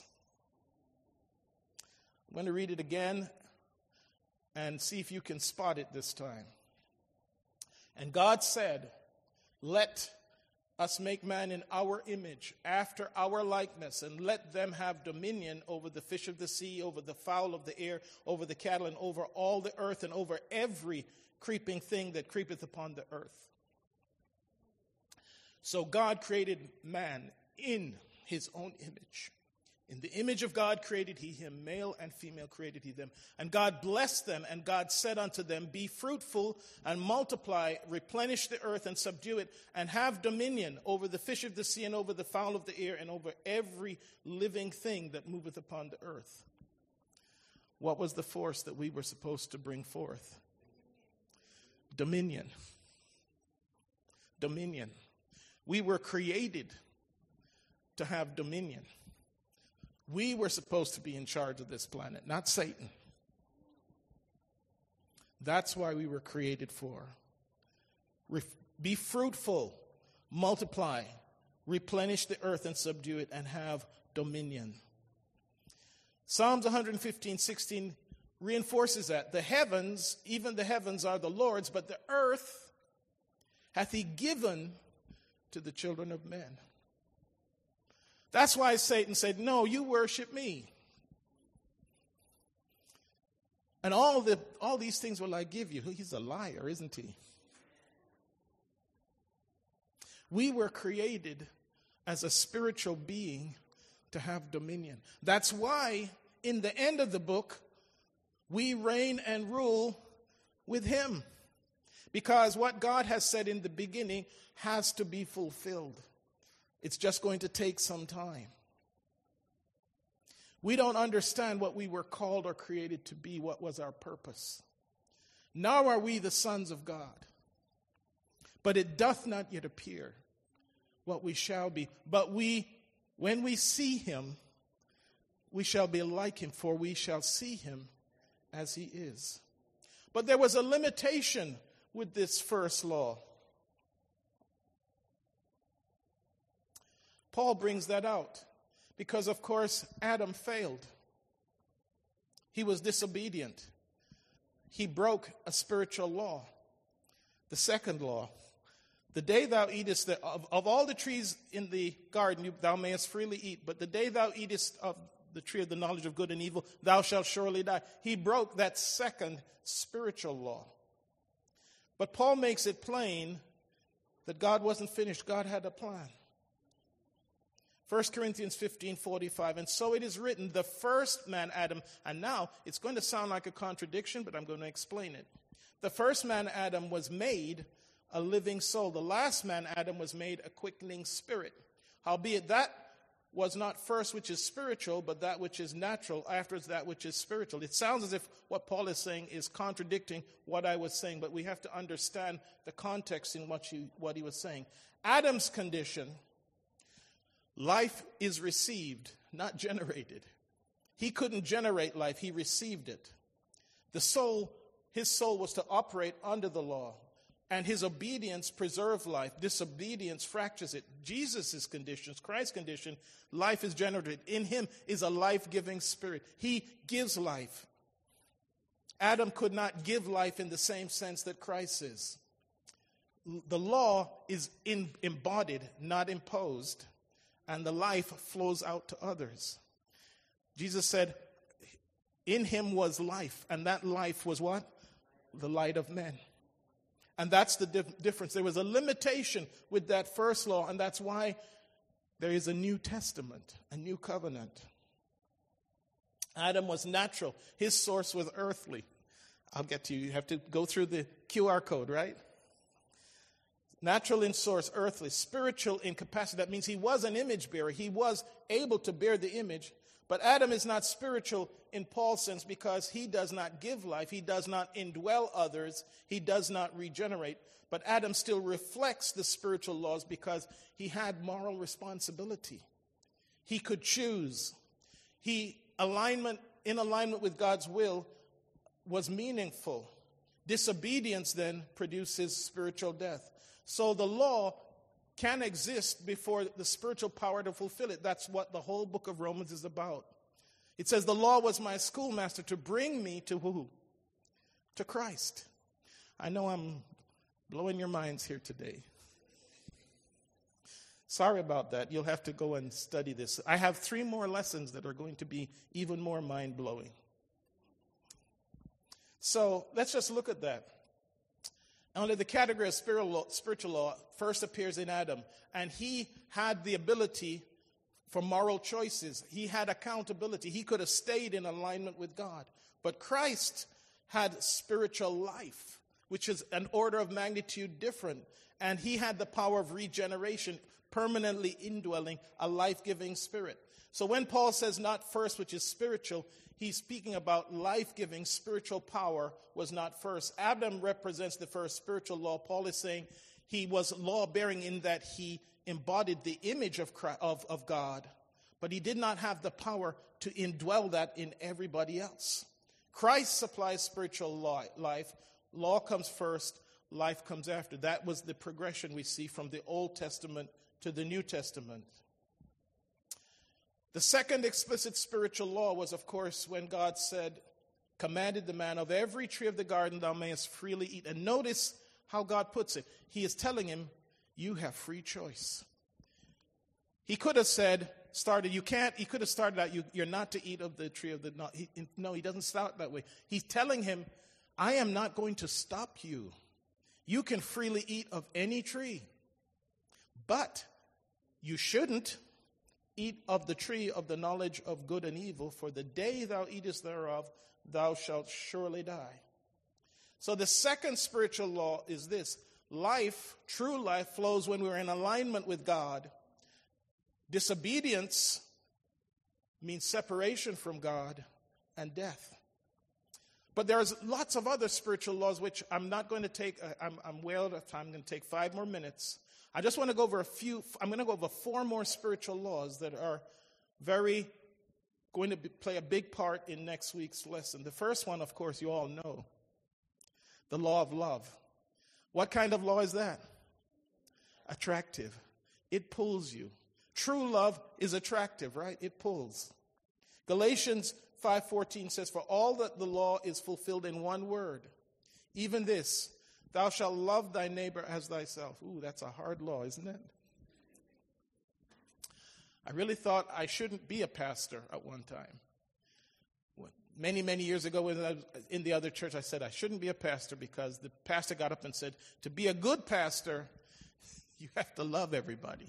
I'm going to read it again and see if you can spot it this time. And God said, let us make man in our image, after our likeness, and let them have dominion over the fish of the sea, over the fowl of the air, over the cattle, and over all the earth, and over every creeping thing that creepeth upon the earth. So God created man in his own image. In the image of God created he him, male and female created he them. And God blessed them, and God said unto them, be fruitful and multiply, replenish the earth and subdue it, and have dominion over the fish of the sea and over the fowl of the air and over every living thing that moveth upon the earth. What was the force that we were supposed to bring forth? Dominion. Dominion. We were created to have dominion. We were supposed to be in charge of this planet, not Satan. That's why we were created for. Re- be fruitful, multiply, replenish the earth and subdue it, and have dominion. Psalms one fifteen, sixteen reinforces that. The heavens, even the heavens are the Lord's, but the earth hath he given to the children of men. That's why Satan said, no, you worship me. And all the all these things will I give you. He's a liar, isn't he? We were created as a spiritual being to have dominion. That's why in the end of the book, we reign and rule with him. Because what God has said in the beginning has to be fulfilled. It's just going to take some time. We don't understand what we were called or created to be, what was our purpose. Now are we the sons of God. But it doth not yet appear what we shall be. But we, when we see him, we shall be like him, for we shall see him as he is. But there was a limitation with this first law. Paul brings that out because, of course, Adam failed. He was disobedient. He broke a spiritual law. The second law, the day thou eatest, the, of, of all the trees in the garden, you, thou mayest freely eat, but the day thou eatest of the tree of the knowledge of good and evil, thou shalt surely die. He broke that second spiritual law. But Paul makes it plain that God wasn't finished. God had a plan. First Corinthians fifteen forty-five, and so it is written, the first man, Adam, and now it's going to sound like a contradiction, but I'm going to explain it. The first man, Adam, was made a living soul. The last man, Adam, was made a quickening spirit. Howbeit that was not first which is spiritual, but that which is natural, afterwards that which is spiritual. It sounds as if what Paul is saying is contradicting what I was saying, but we have to understand the context in what, you, what he was saying. Adam's condition, life is received, not generated. He couldn't generate life, he received it. The soul, his soul was to operate under the law, and his obedience preserved life. Disobedience fractures it. Jesus' conditions, Christ's condition, life is generated. In him is a life-giving spirit. He gives life. Adam could not give life in the same sense that Christ is. The law is in, embodied, not imposed, and the life flows out to others. Jesus said, in him was life, and that life was what? The light of men. And that's the dif- difference. There was a limitation with that first law, and that's why there is a New Testament, a new covenant. Adam was natural. His source was earthly. I'll get to you. You have to go through the Q R code, right? Natural in source, earthly. Spiritual in capacity. That means he was an image bearer. He was able to bear the image. But Adam is not spiritual in Paul's sense because he does not give life. He does not indwell others. He does not regenerate. But Adam still reflects the spiritual laws because he had moral responsibility. He could choose. He alignment in alignment with God's will was meaningful. Disobedience then produces spiritual death. So the law can exist before the spiritual power to fulfill it. That's what the whole book of Romans is about. It says the law was my schoolmaster to bring me to who? To Christ. I know I'm blowing your minds here today. Sorry about that. You'll have to go and study this. I have three more lessons that are going to be even more mind-blowing. So let's just look at that. Only the category of spiritual law first appears in Adam, and he had the ability for moral choices. He had accountability. He could have stayed in alignment with God. But Christ had spiritual life, which is an order of magnitude different. And he had the power of regeneration, permanently indwelling a life-giving spirit. So when Paul says not first, which is spiritual, he's speaking about life-giving spiritual power was not first. Adam represents the first spiritual law. Paul is saying he was law-bearing in that he embodied the image of, Christ, of, of God, but he did not have the power to indwell that in everybody else. Christ supplies spiritual life. Law comes first, life comes after. That was the progression we see from the Old Testament to the New Testament. The second explicit spiritual law was, of course, when God said, commanded the man, of every tree of the garden thou mayest freely eat. And notice how God puts it. He is telling him, you have free choice. He could have said, started, you can't, he could have started out, you, you're not to eat of the tree of the, no he, no, he doesn't start that way. He's telling him, I am not going to stop you. You can freely eat of any tree, but you shouldn't eat of the tree of the knowledge of good and evil, for the day thou eatest thereof, thou shalt surely die. So the second spiritual law is this. Life, true life, flows when we're in alignment with God. Disobedience means separation from God and death. But there's lots of other spiritual laws, which I'm not going to take, I'm, I'm way out of time. I'm going to take five more minutes. I just want to go over a few, I'm going to go over four more spiritual laws that are very, going to be, play a big part in next week's lesson. The first one, of course, you all know. The law of love. What kind of law is that? Attractive. It pulls you. True love is attractive, right? It pulls. Galatians five fourteen says, for all that the law is fulfilled in one word, even this, thou shalt love thy neighbor as thyself. Ooh, that's a hard law, isn't it? I really thought I shouldn't be a pastor at one time. Many, many years ago when I was in the other church, I said I shouldn't be a pastor because the pastor got up and said, to be a good pastor, you have to love everybody.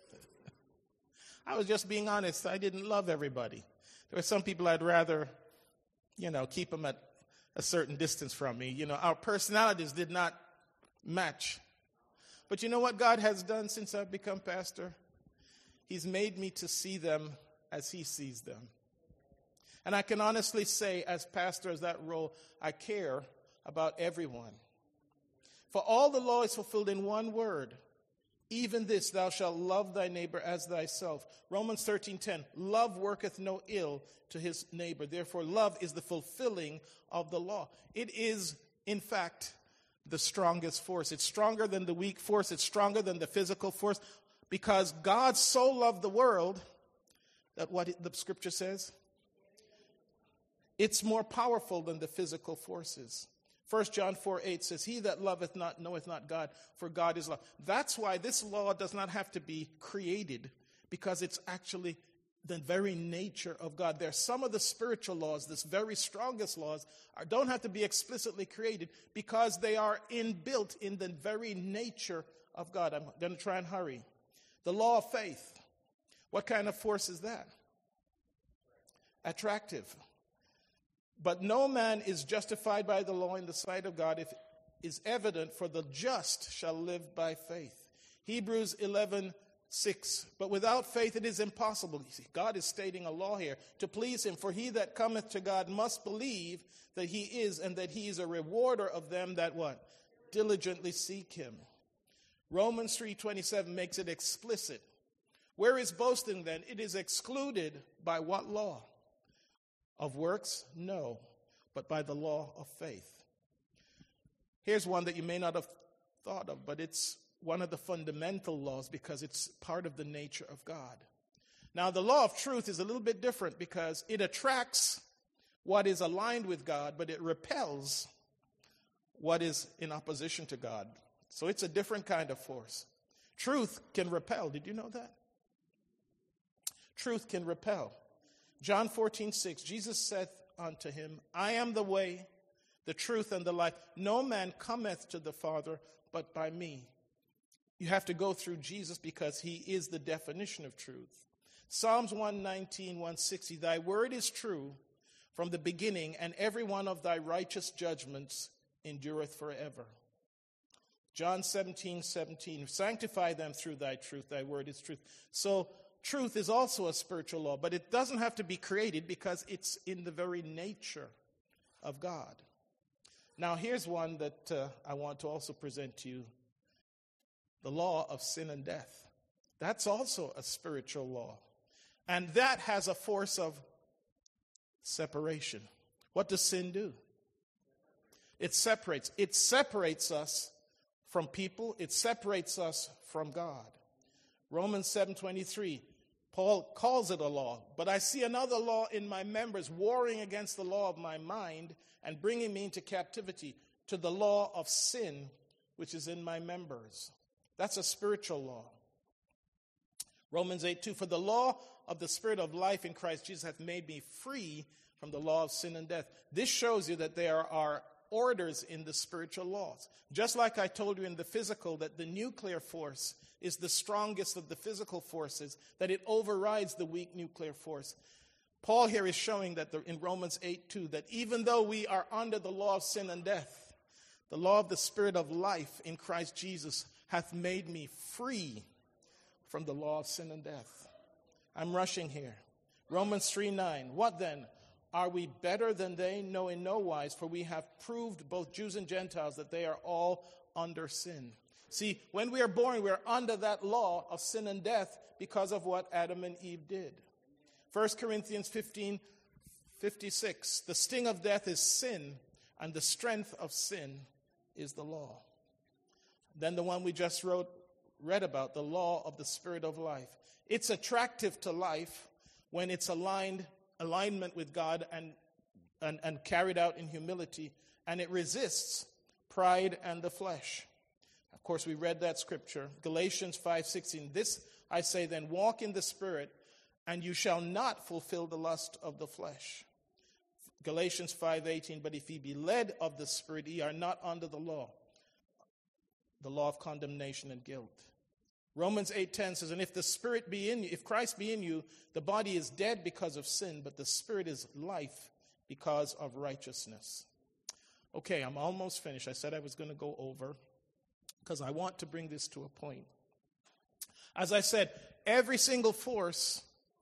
I was just being honest. I didn't love everybody. There were some people I'd rather, you know, keep them at a certain distance from me. You know, our personalities did not match. But you know what God has done since I've become pastor? He's made me to see them as he sees them. And I can honestly say, as pastor, as that role, I care about everyone. For all the law is fulfilled in one word. Even this, thou shalt love thy neighbor as thyself. Romans thirteen ten, love worketh no ill to his neighbor. Therefore, love is the fulfilling of the law. It is, in fact, the strongest force. It's stronger than the weak force. It's stronger than the physical force. Because God so loved the world that what the scripture says, it's more powerful than the physical forces. First John four eight says, he that loveth not knoweth not God, for God is love. That's why this law does not have to be created, because it's actually the very nature of God. There are some of the spiritual laws, this very strongest laws, are, don't have to be explicitly created because they are inbuilt in the very nature of God. I'm going to try and hurry. The law of faith. What kind of force is that? Attractive. But no man is justified by the law in the sight of God if it is evident, for the just shall live by faith. Hebrews eleven six. But without faith it is impossible. You see, God is stating a law here to please him. For he that cometh to God must believe that he is, and that he is a rewarder of them that what? Diligently seek him. Romans three twenty-seven makes it explicit. Where is boasting then? It is excluded by what law? Of works? No, but by the law of faith. Here's one that you may not have thought of, but it's one of the fundamental laws because it's part of the nature of God. Now, the law of truth is a little bit different because it attracts what is aligned with God, but it repels what is in opposition to God. So it's a different kind of force. Truth can repel. Did you know that? Truth can repel. John fourteen six, Jesus saith unto him, I am the way, the truth, and the life. No man cometh to the Father but by me. You have to go through Jesus because he is the definition of truth. Psalms one nineteen, one sixty, thy word is true from the beginning, and every one of thy righteous judgments endureth forever. John seventeen, seventeen, sanctify them through thy truth, thy word is truth. So truth is also a spiritual law, but it doesn't have to be created because it's in the very nature of God. Now here's one that uh, I want to also present to you. The law of sin and death. That's also a spiritual law. And that has a force of separation. What does sin do? It separates. It separates us from people. It separates us from God. Romans seven twenty-three, Paul calls it a law. But I see another law in my members, warring against the law of my mind and bringing me into captivity to the law of sin, which is in my members. That's a spiritual law. Romans eight two, for the law of the Spirit of life in Christ Jesus hath made me free from the law of sin and death. This shows you that there are orders in the spiritual laws. Just like I told you in the physical that the nuclear force is the strongest of the physical forces, that it overrides the weak nuclear force. Paul here is showing that the, in Romans eight two, that even though we are under the law of sin and death, the law of the Spirit of life in Christ Jesus hath made me free from the law of sin and death. I'm rushing here. Romans three nine. What then? Are we better than they? No, in no wise, for we have proved, both Jews and Gentiles, that they are all under sin. See, when we are born, we are under that law of sin and death because of what Adam and Eve did. First Corinthians fifteen fifty-six. The sting of death is sin, and the strength of sin is the law. Then the one we just wrote, read about, the law of the Spirit of life. It's attractive to life when it's aligned, alignment with God and, and, and carried out in humility, and it resists pride and the flesh. Of course, we read that scripture, Galatians five sixteen. This I say then, walk in the Spirit, and you shall not fulfill the lust of the flesh. Galatians five eighteen, but if ye be led of the Spirit, ye are not under the law, the law of condemnation and guilt. Romans eight ten says, and if the Spirit be in you, if Christ be in you, the body is dead because of sin, but the Spirit is life because of righteousness. Okay, I'm almost finished. I said I was going to go over because I want to bring this to a point. As I said, every single force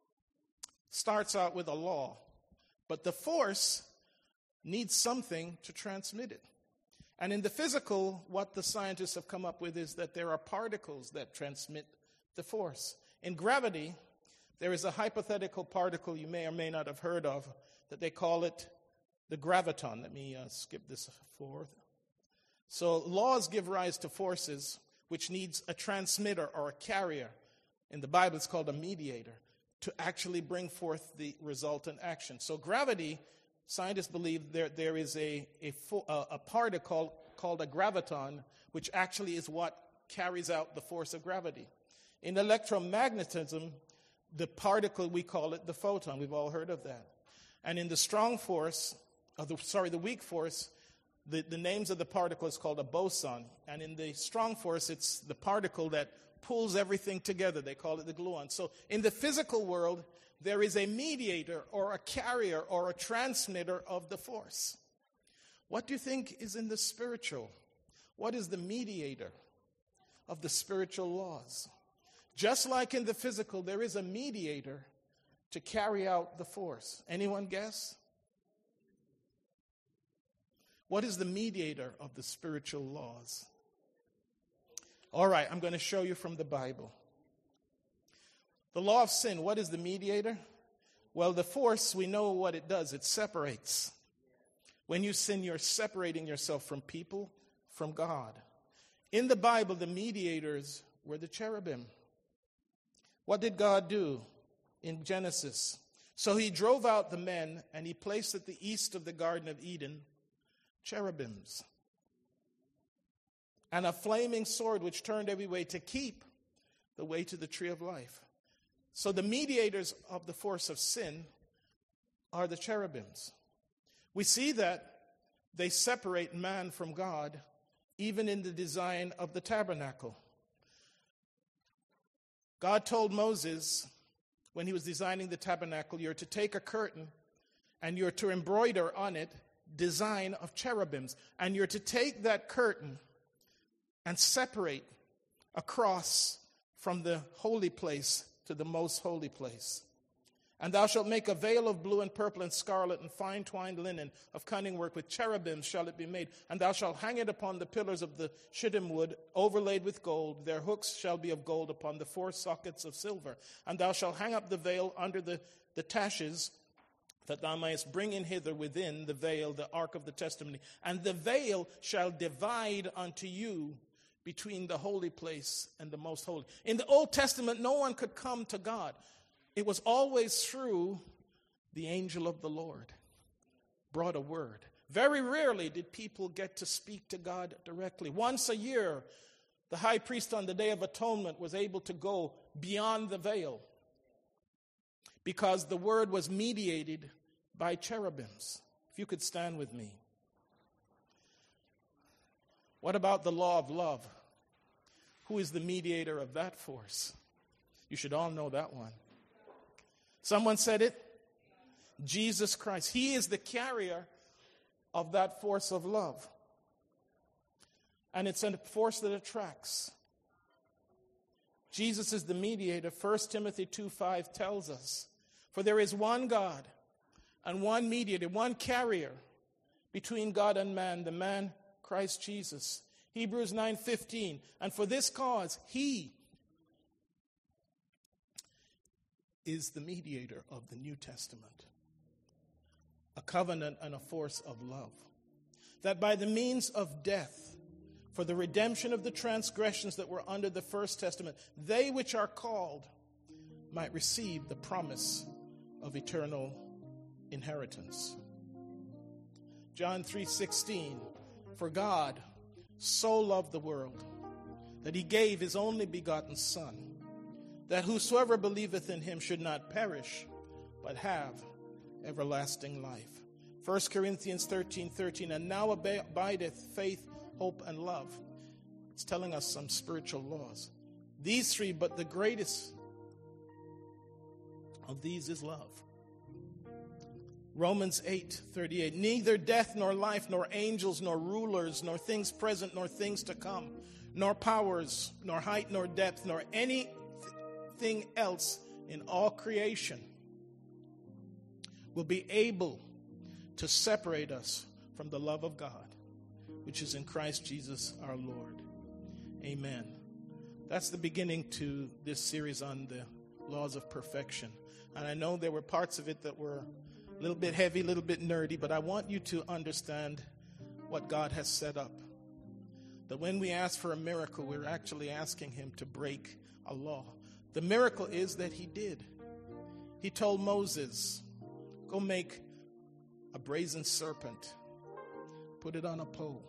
starts out with a law, but the force needs something to transmit it. And in the physical, what the scientists have come up with is that there are particles that transmit the force. In gravity, there is a hypothetical particle you may or may not have heard of that they call it the graviton. Let me uh, skip this forward. So laws give rise to forces which needs a transmitter or a carrier. In the Bible, it's called a mediator to actually bring forth the resultant action. So gravity, scientists believe there, there is a, a, a particle called a graviton, which actually is what carries out the force of gravity. In electromagnetism, the particle, we call it the photon. We've all heard of that. And in the strong force, or the, sorry, the weak force, the, the names of the particle is called a boson. And in the strong force, it's the particle that pulls everything together. They call it the gluon. So in the physical world, there is a mediator or a carrier or a transmitter of the force. What do you think is in the spiritual? What is the mediator of the spiritual laws? Just like in the physical, there is a mediator to carry out the force. Anyone guess? What is the mediator of the spiritual laws? All right, I'm going to show you from the Bible. The law of sin, what is the mediator? Well, the force, we know what it does. It separates. When you sin, you're separating yourself from people, from God. In the Bible, the mediators were the cherubim. What did God do in Genesis? So he drove out the men, and he placed at the east of the Garden of Eden cherubims and a flaming sword which turned every way to keep the way to the tree of life. So the mediators of the force of sin are the cherubims. We see that they separate man from God even in the design of the tabernacle. God told Moses, when he was designing the tabernacle, you're to take a curtain and you're to embroider on it design of cherubims. And you're to take that curtain and separate across from the holy place to the most holy place. And thou shalt make a veil of blue and purple and scarlet and fine twined linen of cunning work. With cherubims shall it be made. And thou shalt hang it upon the pillars of the shittim wood, overlaid with gold. Their hooks shall be of gold upon the four sockets of silver. And thou shalt hang up the veil under the, the taches, that thou mayest bring in hither within the veil the ark of the testimony. And the veil shall divide unto you between the holy place and the most holy. In the Old Testament, no one could come to God. It was always through the angel of the Lord brought a word. Very rarely did people get to speak to God directly. Once a year, the high priest on the Day of Atonement was able to go beyond the veil because the word was mediated by cherubims. If you could stand with me. What about the law of love? Who is the mediator of that force? You should all know that one. Someone said it? Jesus Christ. He is the carrier of that force of love. And it's a force that attracts. Jesus is the mediator. First Timothy two five tells us, for there is one God and one mediator, one carrier between God and man, the man Christ Jesus. Hebrews nine fifteen, and for this cause he is the mediator of the New Testament, a covenant and a force of love, that by the means of death, for the redemption of the transgressions that were under the first testament, they which are called might receive the promise of eternal inheritance. John three sixteen, for God so loved the world that he gave his only begotten Son, that whosoever believeth in him should not perish, but have everlasting life. First Corinthians thirteen thirteen, and now abideth faith, hope, and love. It's telling us some spiritual laws. These three, but the greatest of these is love. Romans eight thirty-eight, neither death nor life, nor angels, nor rulers, nor things present, nor things to come, nor powers, nor height, nor depth, nor anything else in all creation will be able to separate us from the love of God, which is in Christ Jesus our Lord. Amen. That's the beginning to this series on the laws of perfection. And I know there were parts of it that were a little bit heavy, a little bit nerdy, but I want you to understand what God has set up. That when we ask for a miracle, we're actually asking him to break a law. The miracle is that he did. He told Moses, go make a brazen serpent, put it on a pole.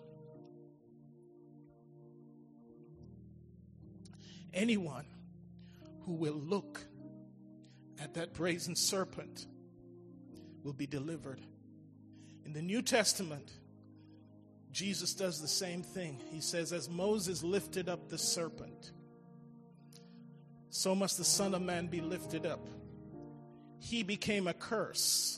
Anyone who will look at that brazen serpent will be delivered. In the New Testament, Jesus does the same thing. He says, as Moses lifted up the serpent, so must the Son of Man be lifted up. He became a curse.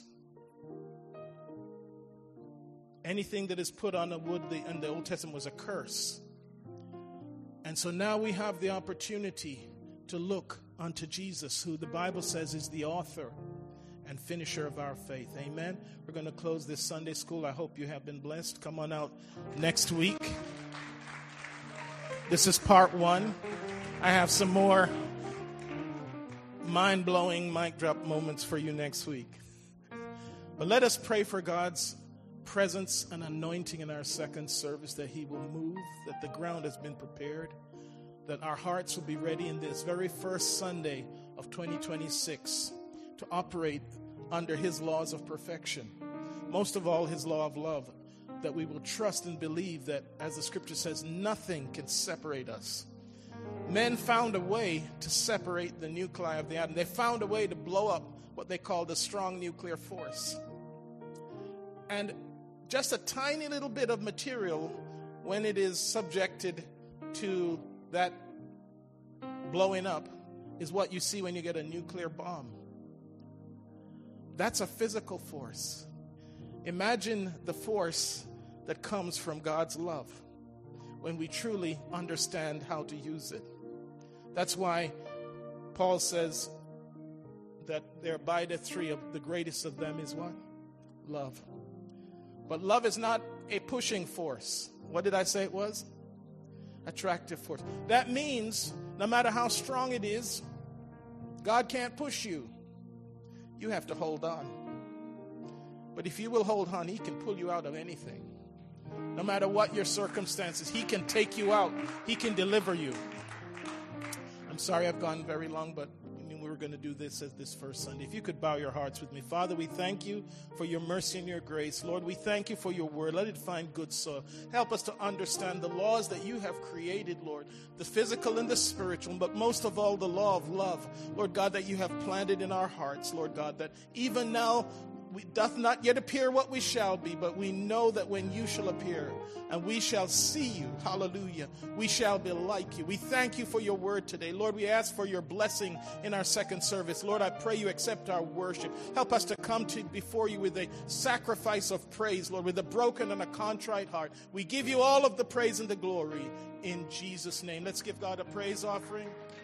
Anything that is put on a wood in the Old Testament was a curse. And so now we have the opportunity to look unto Jesus, who the Bible says is the author and finisher of our faith. Amen. We're going to close this Sunday school. I hope you have been blessed. Come on out next week. This is part one. I have some more mind-blowing mic drop moments for you next week. But let us pray for God's presence and anointing in our second service, that he will move, that the ground has been prepared, that our hearts will be ready in this very first Sunday of twenty twenty-six to operate under his laws of perfection. Most of all, his law of love, that we will trust and believe that, as the scripture says, nothing can separate us. Men found a way to separate the nuclei of the atom. They found a way to blow up what they called a strong nuclear force. And just a tiny little bit of material, when it is subjected to that blowing up, is what you see when you get a nuclear bomb. That's a physical force. Imagine the force that comes from God's love when we truly understand how to use it. That's why Paul says that there abideth three, of the greatest of them is what? Love. But love is not a pushing force. What did I say it was? Attractive force. That means no matter how strong it is, God can't push you. You have to hold on. But if you will hold on, He can pull you out of anything. No matter what your circumstances, He can take you out. He can deliver you. I'm sorry I've gone very long, but we knew we were going to do this as this first Sunday. If you could bow your hearts with me. Father, we thank you for your mercy and your grace. Lord, we thank you for your word. Let it find good soil. Help us to understand the laws that you have created, Lord, the physical and the spiritual, but most of all, the law of love, Lord God, that you have planted in our hearts, Lord God, that even now we doth not yet appear what we shall be, but we know that when you shall appear and we shall see you, hallelujah, we shall be like you. We thank you for your word today. Lord, we ask for your blessing in our second service. Lord, I pray you accept our worship. Help us to come to before you with a sacrifice of praise, Lord, with a broken and a contrite heart. We give you all of the praise and the glory in Jesus' name. Let's give God a praise offering.